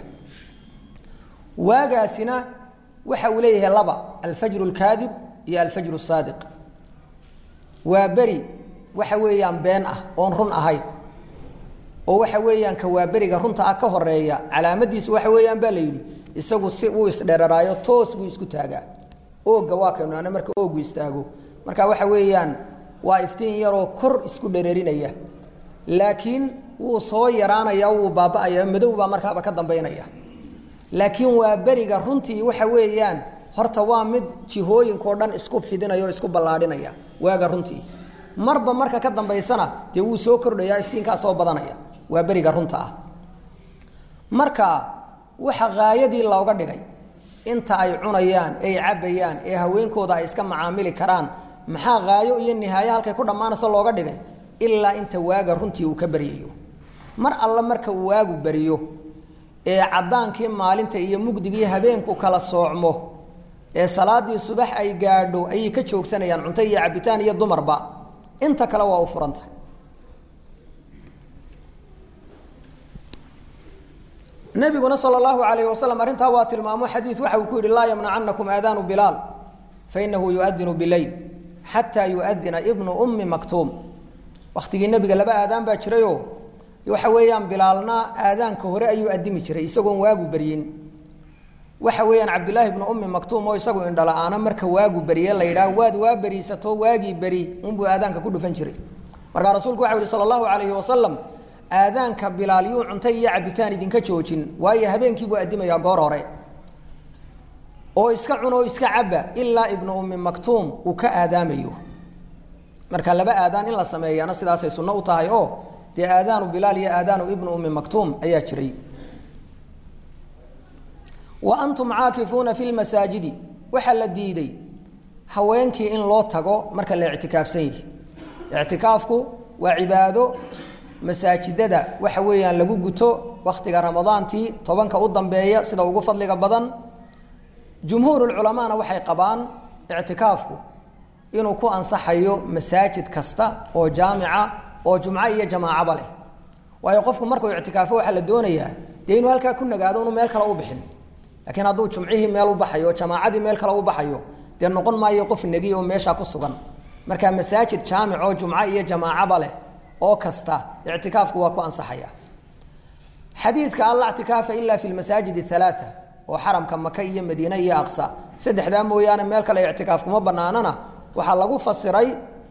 Speaker 1: waagaasina waxa uu leeyahay laba al-fajr al-kadhib iyo al-fajr as-sadiq waa bari waxa weeyaan been ah oo run ahayd oo waxa weeyaan ka waa bariga runta ah ka horeeya calaamadiisu waxa weeyaan baa leeydi isagu si uu isdheeraraayo toos buu isku taagaa oo gawaakano ana marka oo istaago marka waxa weeyaan waa iftiin yar oo kor isku dhereerinaya laakiin wuu soo yaraanaya wuu baaba'aya madow ba markaaba ka dambeynaya laakiin waa bariga runtii waxa weeyaan horta waa mid jihooyinka oo dhan isku fidinayo isku balaadhinaya waaga runtii marba marka ka dambeysana de wuu soo kordhaya iftiinka soo badanaya waa bariga runta ah marka waxa gaayadii looga dhigay inta ay cunayaan ay cabayaan ee haweenkooda ay iska macaamili karaan maxaa gaayo iyo nihaayo halkay ku dhamaanayso looga dhigay ilaa inta waaga runtii uu ka bariyo mar alla marka uu waagu bariyo ee cadaankii maalinta iyo mugdigii habeenku kala soocmo ee salaadii subax ay gaadho ay ka joogsanayaan cunto iyo cabitaan iyo dumarba inta kale waa u furanta nabiguna sallallahu alayhi wasallam arinta waa tilmaamo xadiis waxa uu ku yiri la yamna'annakum aadanu bilal fa innahu yu'adinu bilayl hatta yu'adina ibnu ummi maktum waqtigii nabiga laba aadaan baa jirayo waxa weeyaan bilaalna aadaanka hore ayuu adimi jiray isagoon waagu bariyin waxa weeyaan abdullah ibn ummi maktum oo isagu indhala aana marka waagu bariyay la yiraahdo waad waa bariisato waagi bari unbu aadaanka ku dhufan jiray marka rasuulku waxa uu sallallahu alayhi wasallam aadaanka bilaal yu cuntay iyo cabitaan idinka joojin waayo habeenkii buu adimaya goor hore oo iska cuno iska caba illa ibnu ummi maktum uu ka aadaamayo marka laba aadaan in la sameeyana sidaas ay sunno u tahay oo de aadaanu bilaal iyo aadaanu ibnu ummi maktum ayaa jiray wa antum aakifuna fil masajidi waxa la diiday haweenkii in loo tago marka la i'tikaafsan yahay i'tikaafku waa cibaado masaajidada waxa weeyaan lagu guto waqtiga ramadaantii 10ka u dambeeya sida ugu fadliga badan jumhuurul ulamaana waxay qabaan i'tikaafku inuu ku ansaxayo masaajid kasta oo jaamica oo jumca iyo jamaaca leh waayo qofku markuu i'tikaafo waxa la doonayaa inuu halka ku nagaado inuu meel kale u bixin laakiin hadduu jumcihii meel u baxayo jamaacadii meel kale u baxayo de noqon maayo qof nagi oo meesha ku sugan marka masaajid jaamic oo jumca iyo jamaaca leh oo kasta i'tikaafku waa ku ansaxaya xadiidka alla i'tikaafa illa fi almasajid thalatha oo xaramka Makka iyo Madiina iyo Aqsa saddexda mooyaane meel kale i'tikaaf kuma banaanana waxa lagu fasiray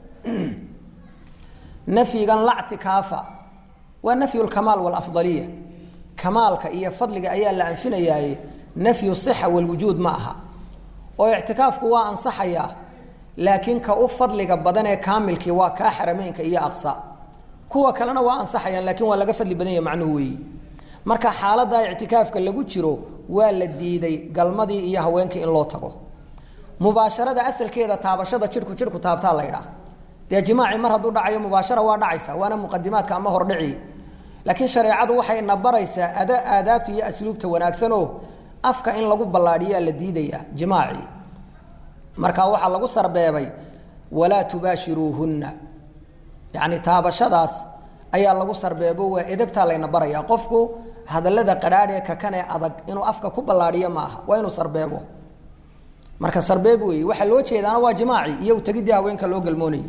Speaker 1: nafyigan la i'tikaafa wa nafyu al-kamal wal afdaliyya kamalka iyo fadliga ayaa la anfinayaa nafyu sihha wal wujud maaha oo i'tikaafku waa ansaxaya laakiin ka u fadliga badan ee kaamilkii waa ka xarameynka iyo Aqsa kuwa kalena waa ansaxayaan laakiin waa laga fadli badan yahay macnuhu weey marka xaaladda i'tikaafka lagu jiro waa la diiday galmadii iyo haweenkii in loo tago mubaasharada asalkeeda taabashada jirku taabtaa la yiraahdo de jimaaci mar haduu dhacayo mubaashara waa dhacaysa waana muqaddimaadka ama hordhici laakiin shariicadu waxay nabaraysaa aadaabta iyo asluubta wanaagsan oo afka in lagu ballaadhiyo la diidaya jimaaci marka waxa lagu sarbeebay wala tubashiruhunna يعني taabashadaas ayaa lagu sarbeebo waa edebta la nabaraya qofku hadalada qaraar ee ka kanay adag inuu afka ku ballaariyo maaha waa inuu sarbeebo marka sarbeebo waxa loo jeedana waa jimaaci iyo tagidii haweenka loo galmoonay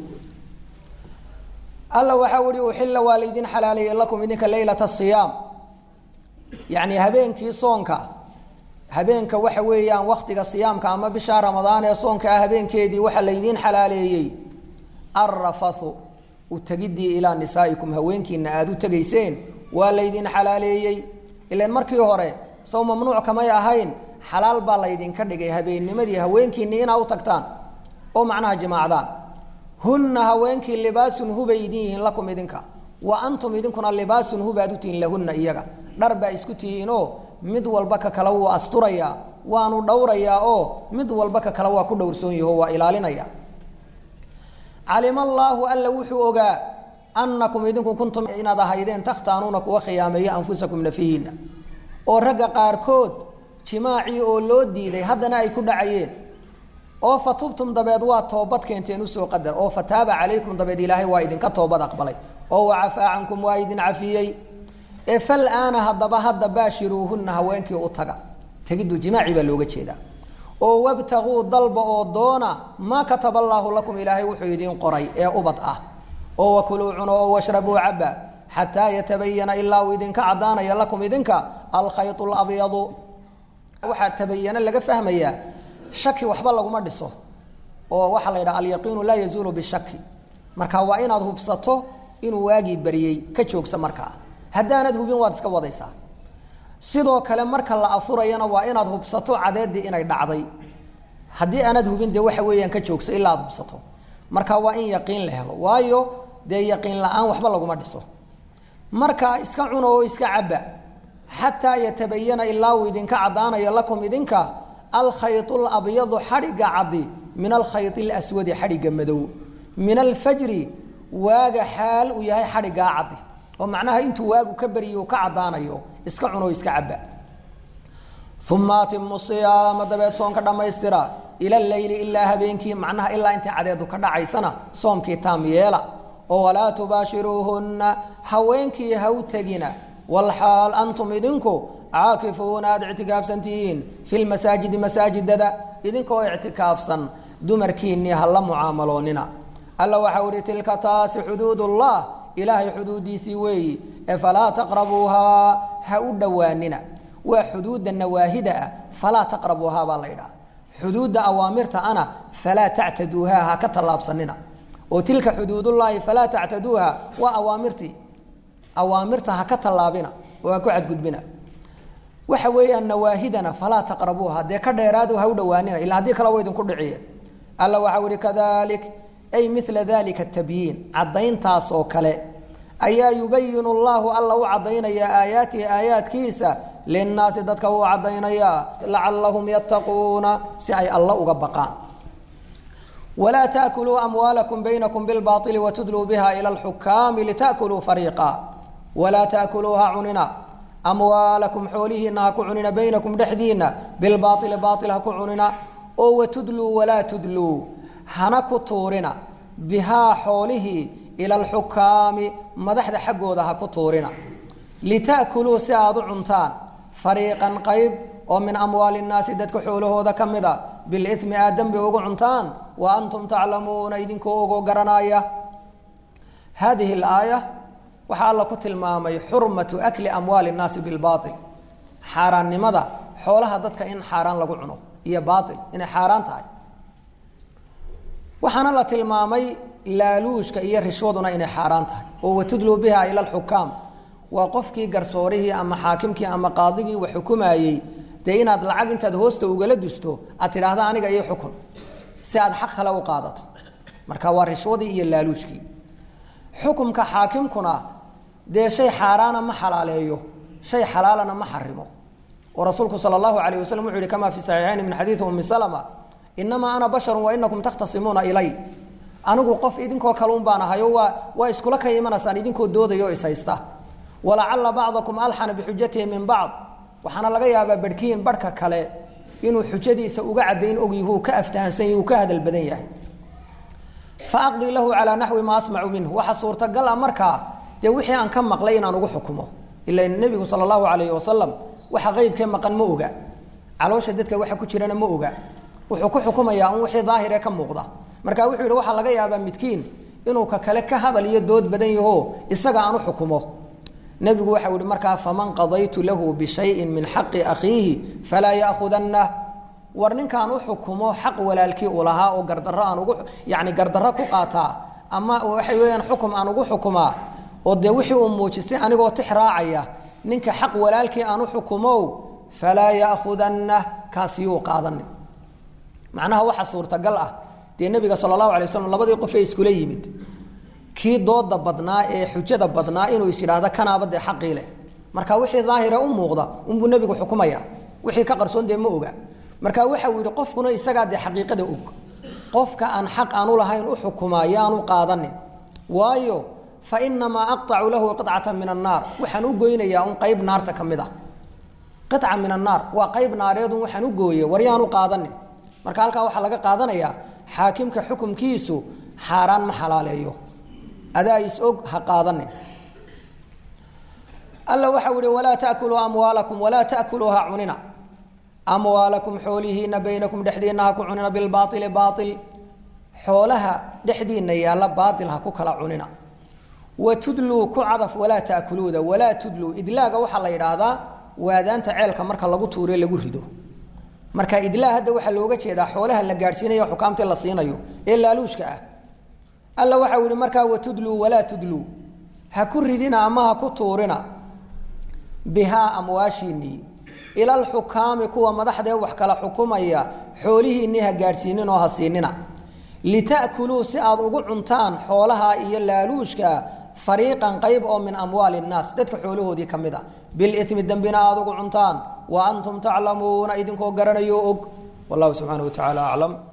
Speaker 1: alla waxa wari uhilla walidin halalay lakum idinka laylata siyam yani habeenkii soonka habeenka waxa weeyaan waqtiga siyaamka ama bisha ramadaan ee soonka habeenkeedii waxa laydin halaleeyay arrafathu utagidi ila nisaikum haweenkiina aad u tageyseen waa laydin xalaaleeyay ilaan markii hore soo mamnuuc kama yahayn xalaal baa laydin ka dhigay habeennimadii haweenkiina ina u tagtaan oo macnaha jimaacdaan hunna haweenkii libaasun hubaydiin lakum idinka wa antum idinkuna libaasun hubadutin lahunna iyaga darba isku tiino mid walba ka kala uu asturaya waanu dhowraya oo mid walba ka kala waa ku dhowrsoon yahay waa ilaalinaya علم الله ألا وحوغا أنكم إذنكم كنتم إن ذهيدين تختانونك وخيامي أنفسكم نفيهن ورقا قاركود جماعي أو لودي ذي هدنا يكون عيين أو فتوبتم دبيدوا توبت كنتين سو قدر أو فتاب عليكم دبيد إلهي وايدين كتوبت أقبلي أو عفا عنكم وايدين عفيي فالآن هدبا باشروهن هوينك أطغى تجدوا جماعي بلوغة شيدا oo wabtagu dalba oo doona ma kataba Allah lakum ilaahi wuxuu idin qoray ee ubad ah oo wakulu cuno oo washrabu abba hatta yatabayyana illa idin ka cadaanaya lakum idinka al khayt al abyad waxa tabayyana laga fahmaya shaki waxba lagu ma dhiso oo waxa la yiraahdo al yaqeen la yazulu bi shaki marka waa inaad hubsato inuu waagi bariyay ka joogsa marka hadaanad hubin waad iska wadaysaa sidoo kale marka la afurayana waa inaad hubsato cadeedii inay dhacday hadii aanad hubin de waxa weeyaan ka joogsa ilaa aad hubsato marka waa in yaqiin la helo waayo de yaqiin la'aan waxba lagu ma dhiso marka iska cuno oo iska caba xataa yatabayana ilaa uu idinka caddaanayo lakum idinka alkhayط اlabyadu xadhigga caddi min alkhayط اlaswadi xadhigga madow min alfajri waaga xaal uu yahay xadhiggaa caddi oo macnaha intuu waagu ka beriyo ka caddaanayo iska cuno iska cabba uma atimu siyaama dabeed soonka dhammaystira ila leyli ilaa habeenkii macnaha ilaa intii cadeedu ka dhacaysana soomkii taam yeela oo walaa tubaashiruuhunna haweenkii ha u tegina walxaal antum idinku caakifuuna aad ictikaafsantihiin fi lmasaajidi masaajidada idinkoo ictikaafsan dumarkiinnii ha la mucaamaloonina alla waxau ihi tilka taasi xuduudullah ilaahay xuduudiisii weeyi ee falaa taqrabuuhaa ha u dhowaanina waa xuduudda nawaahida ah falaa taqrabuuhaa baa la ydhaha xuduudda awaamirta ana falaa tactaduuhaa ha ka tallaabsanina oo tilka xuduudullaahi falaa tactaduuha waa awaamirtii awaamirta ha ka tallaabina oo ha ku cadgudbina waxa weeyaan nawaahidana falaa taqrabuuha dee ka dheeraadu ha u dhowaanina ilaa haddii kale wa idinku dhiciye alla waxau ihi kadalik ay mila dalika tabyiin caddayntaas oo kale ayaa yubayinu allahu alla u caddaynaya aayaatihi aayaadkiisa linnaasi dadka uu caddaynayaa lacallahum yattaquuna si ay alla uga baqaan walaa taakuluu amwaalakum baynakum bilbaaili watudluu biha ila alxukaami litaakuluu fariiqa walaa taakuluuha cunina amwaalakum xoolihiina ha ku cunina baynakum dhexdiina bilbaaili baail ha ku cunina oo watudluu walaa tudluu hana ku tuurina bihaa xoolihii ila alxukaami madaxda xaggooda ha ku tuurina litaakuluu si aad u cuntaan fariiqan qayb oo min amwaali innaasi dadka xoolahooda ka mid a bilimi aad dembi ugu cuntaan wa antum taclamuuna idinkoo ogo garanaya haadihi alaaya waxaa alla ku tilmaamay xurmatu akli amwaali innaasi bilbaail xaaraannimada xoolaha dadka in xaaraan lagu cuno iyo baail inay xaaraan tahay waxaana la tilmaamay laaluushka iyo rishwaduna inay xaaraan tahay oo watudluu biha ila alxukaam waa qofkii garsoorihii ama xaakimkii ama qaadigii wax xukumayey dee inaad lacag intaad hoosta ugala dusto aad tidhaahda aniga iyo xukun si aad xaq kale u qaadato marka waa rishwadii iyo laaluushkii xukumka xaakimkuna dee shay xaaraana ma xalaaleeyo shay xalaalana ma xarimo oo rasuulku sala allahu calayh wasalam wuxuu yihi kamaa fi saxiixayni min xadiidi ummi salama inamaa ana basharun wa inakum takhtasimuuna ilay anigu qof idinkoo kaluun baan ahayo waa iskula ka imanaysaan idinkoo doodaya oo ishaysta walacalla bacdakum alxana bixujatihi min bacd waxaana laga yaabaa barhkiin barhka kale inuu xujadiisa uga caddayn ogyahuu ka aftahansan yahi uu ka hadal badan yahay fa aqdii lahu calaa naxwi maa asmacu minhu waxa suurtagal ah markaa dee wixii aan ka maqlay inaan ugu xukumo ila nebigu sala allahu calayhi wasalam waxa qeybkee maqan ma oga caloosha dadka waxa ku jirana ma oga wuxuu ku xukumayaa un wixii daahiree ka muuqda marka wuxuu yidhi waxaa laga yaabaa midkiin inuu ka kale ka hadal iyo dood badan yaho isaga aan u xukumo nebigu waxau yihi markaa faman qadaytu lahu bishayin min xaqi akhiihi falaa yaakudanah war ninkaan u xukumo xaq walaalkii u lahaa oo gardarro aan ugu yani gardarro ku qaataa ama waxay weyaan xukum aan ugu xukumaa oo dee wixii uu muujistay anigoo tix raacaya ninka xaq walaalkii aan u xukumow falaa yaakudanah kaasiyuu qaadanin macnaha waxa suurtagal ah dee nebiga sala allahu alay waslm labadii qof ee iskula yimid kii dooda badnaa ee xujada badnaa inuu is yidhaahdo kanaaba dee xaqii leh marka wixii daahira u muuqda unbuu nebigu xukumaya wixii ka qarsoon dee ma oga marka waxau yidhi qofkuna isagaa dee xaqiiqada og qofka aan xaq aanu lahayn u xukumaa yaanu qaadanin waayo fa inamaa aqطacu lahu qicata min annaar waxaan u goynayaa un qayb naarta ka mid ah qica min annaar waa qayb naareedun waxaan u gooye war yaanu qaadanin marka halkaa waxaa laga qaadanayaa xaakimka xukumkiisu xaaraan ma xalaaleeyo adaa is-og ha qaadanin alla waxau ihi walaa taakuluu amwaalakum walaa taakuluuha cunina amwaalakum xoolihiina baynakum dhexdiina ha ku cunina bilbaaili baail xoolaha dhexdiina yaalla baail ha ku kala cunina wa tudluu ku cadaf walaa taakuluuda walaa tudluu idlaaga waxaa la yidhaahdaa waadaanta ceelka marka lagu tuure lagu rido marka idlaa hadda waxaa looga jeedaa xoolaha la gaadhsiinayo xukaamtii la siinayo ee laaluushka ah alla waxau yihi markaa watudluu walaa tudluu ha ku ridina ama ha ku tuurina bihaa amwaashiinii ila alxukaami kuwa madaxdee wax kala xukumaya xoolihiinnii ha gaadhsiinin oo ha siinina lita'kuluu si aad ugu cuntaan xoolaha iyo laaluushka فريقا قيب أو من أموال الناس دتك حوله دي كمدا بالإثم الدنبنا أذوق عنتان وأنتم تعلمون إذن كو قرن يوؤك والله سبحانه وتعالى أعلم